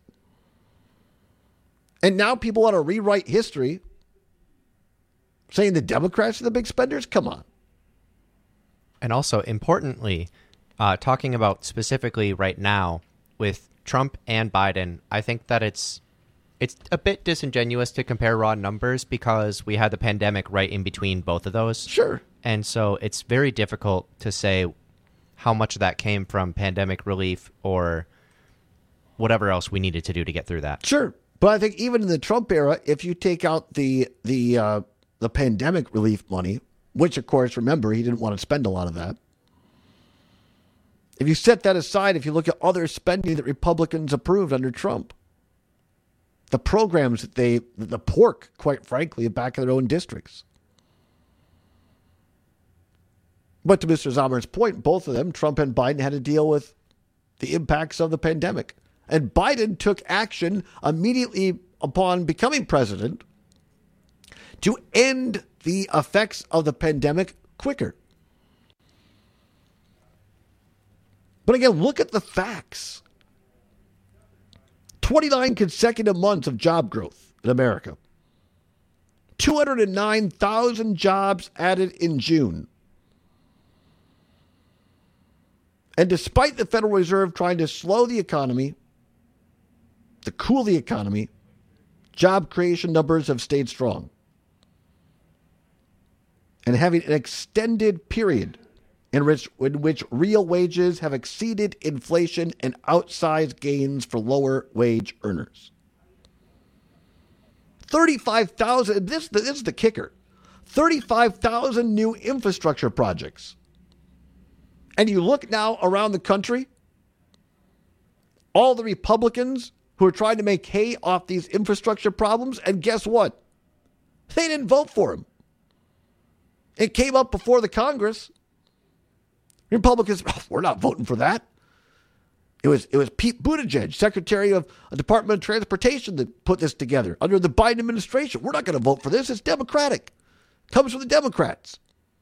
And now people want to rewrite history saying the Democrats are the big spenders? Come on. And also, importantly, uh, talking about specifically right now with Trump and Biden, I think that it's it's a bit disingenuous to compare raw numbers because we had the pandemic right in between both of those. Sure. And so it's very difficult to say how much of that came from pandemic relief or whatever else we needed to do to get through that. Sure. But I think even in the Trump era, if you take out the the uh, the pandemic relief money, which, of course, remember, he didn't want to spend a lot of that. If you set that aside, if you look at other spending that Republicans approved under Trump, the programs that they, the pork, quite frankly, back in their own districts. But to Mister Zomer's point, both of them, Trump and Biden, had to deal with the impacts of the pandemic. And Biden took action immediately upon becoming president to end the effects of the pandemic quicker. But again, look at the facts. twenty-nine consecutive months of job growth in America. two hundred nine thousand jobs added in June. And despite the Federal Reserve trying to slow the economy, to cool the economy, job creation numbers have stayed strong. And having an extended period in which, in which real wages have exceeded inflation and outsized gains for lower wage earners. thirty-five thousand, this, this is the kicker, thirty-five thousand new infrastructure projects. And you look now around the country, all the Republicans who are trying to make hay off these infrastructure problems, and guess what? They didn't vote for him. It came up before the Congress. Republicans, oh, we're not voting for that. It was it was Pete Buttigieg, Secretary of the Department of Transportation, that put this together under the Biden administration. We're not going to vote for this. It's Democratic. It comes from the Democrats.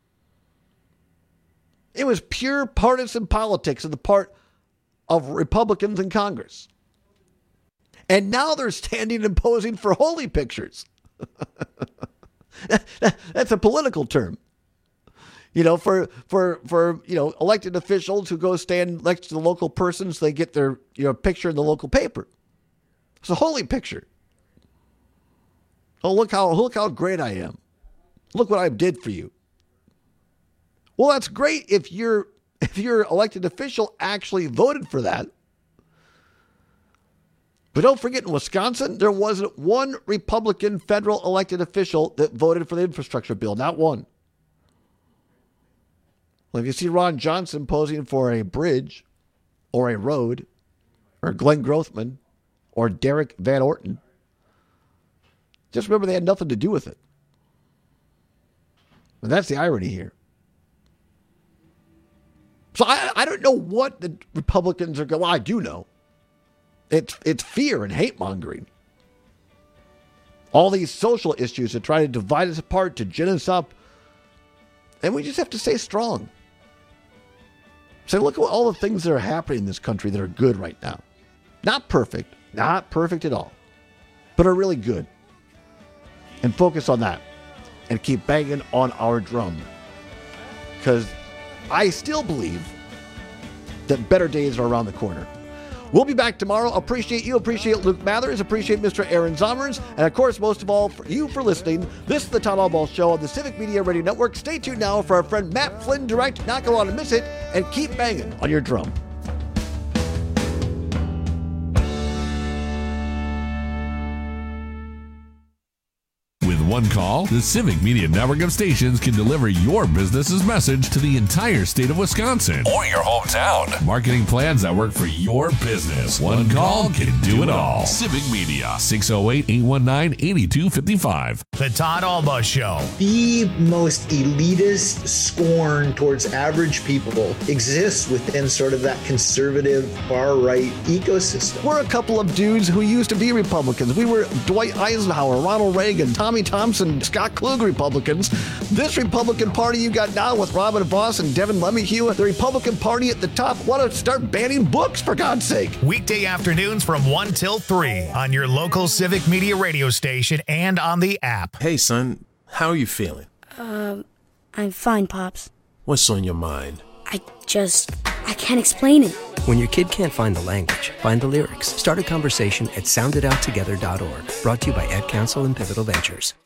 It was pure partisan politics on the part of Republicans in Congress. And now they're standing and posing for holy pictures. That's a political term. You know, for, for, for, you know, elected officials who go stand next to the local person so they get their, you know, picture in the local paper. It's a holy picture. Oh, look how, look how great I am. Look what I did for you. Well, that's great if your if your elected official actually voted for that. But don't forget, in Wisconsin, there wasn't one Republican federal elected official that voted for the infrastructure bill. Not one. Well, if you see Ron Johnson posing for a bridge or a road, or Glenn Grothman or Derek Van Orton, just remember they had nothing to do with it. And that's the irony here. So I, I don't know what the Republicans are going. Well, I do know. It's it's fear and hate mongering. All these social issues that try to divide us apart, to gin us up, and we just have to stay strong. Say, look at all the things that are happening in this country that are good right now. Not perfect, not perfect at all, but are really good. And focus on that, and keep banging on our drum, because I still believe that better days are around the corner. We'll be back tomorrow. Appreciate you. Appreciate Luke Mathers. Appreciate Mister Aaron Zomers. And, of course, most of all, for you for listening. This is the Todd Albaugh Show on the Civic Media Radio Network. Stay tuned now for our friend Matt Flynn Direct. Not going to want to miss it. And keep banging on your drum. With one call, the Civic Media network of stations can deliver your business's message to the entire state of Wisconsin or your hometown. Marketing plans that work for your business. One call can do it all. Civic Media, six oh eight, eight one nine, eight two five five. The Todd Alba Show. The most elitist scorn towards average people exists within sort of that conservative far-right ecosystem. We're a couple of dudes who used to be Republicans. We were Dwight Eisenhower, Ronald Reagan, Tommy Thompson, Scott Klug Republicans. This Republican Party you got now with Robin Voss and Devin Lemihue, the Republican Party at the top, want to start banning books, for God's sake. Weekday afternoons from one till three on your local Civic Media radio station and on the app. Hey, son, how are you feeling? Um, I'm fine, Pops. What's on your mind? I just, I can't explain it. When your kid can't find the language, find the lyrics. Start a conversation at sound it out together dot org. Brought to you by Ad Council and Pivotal Ventures.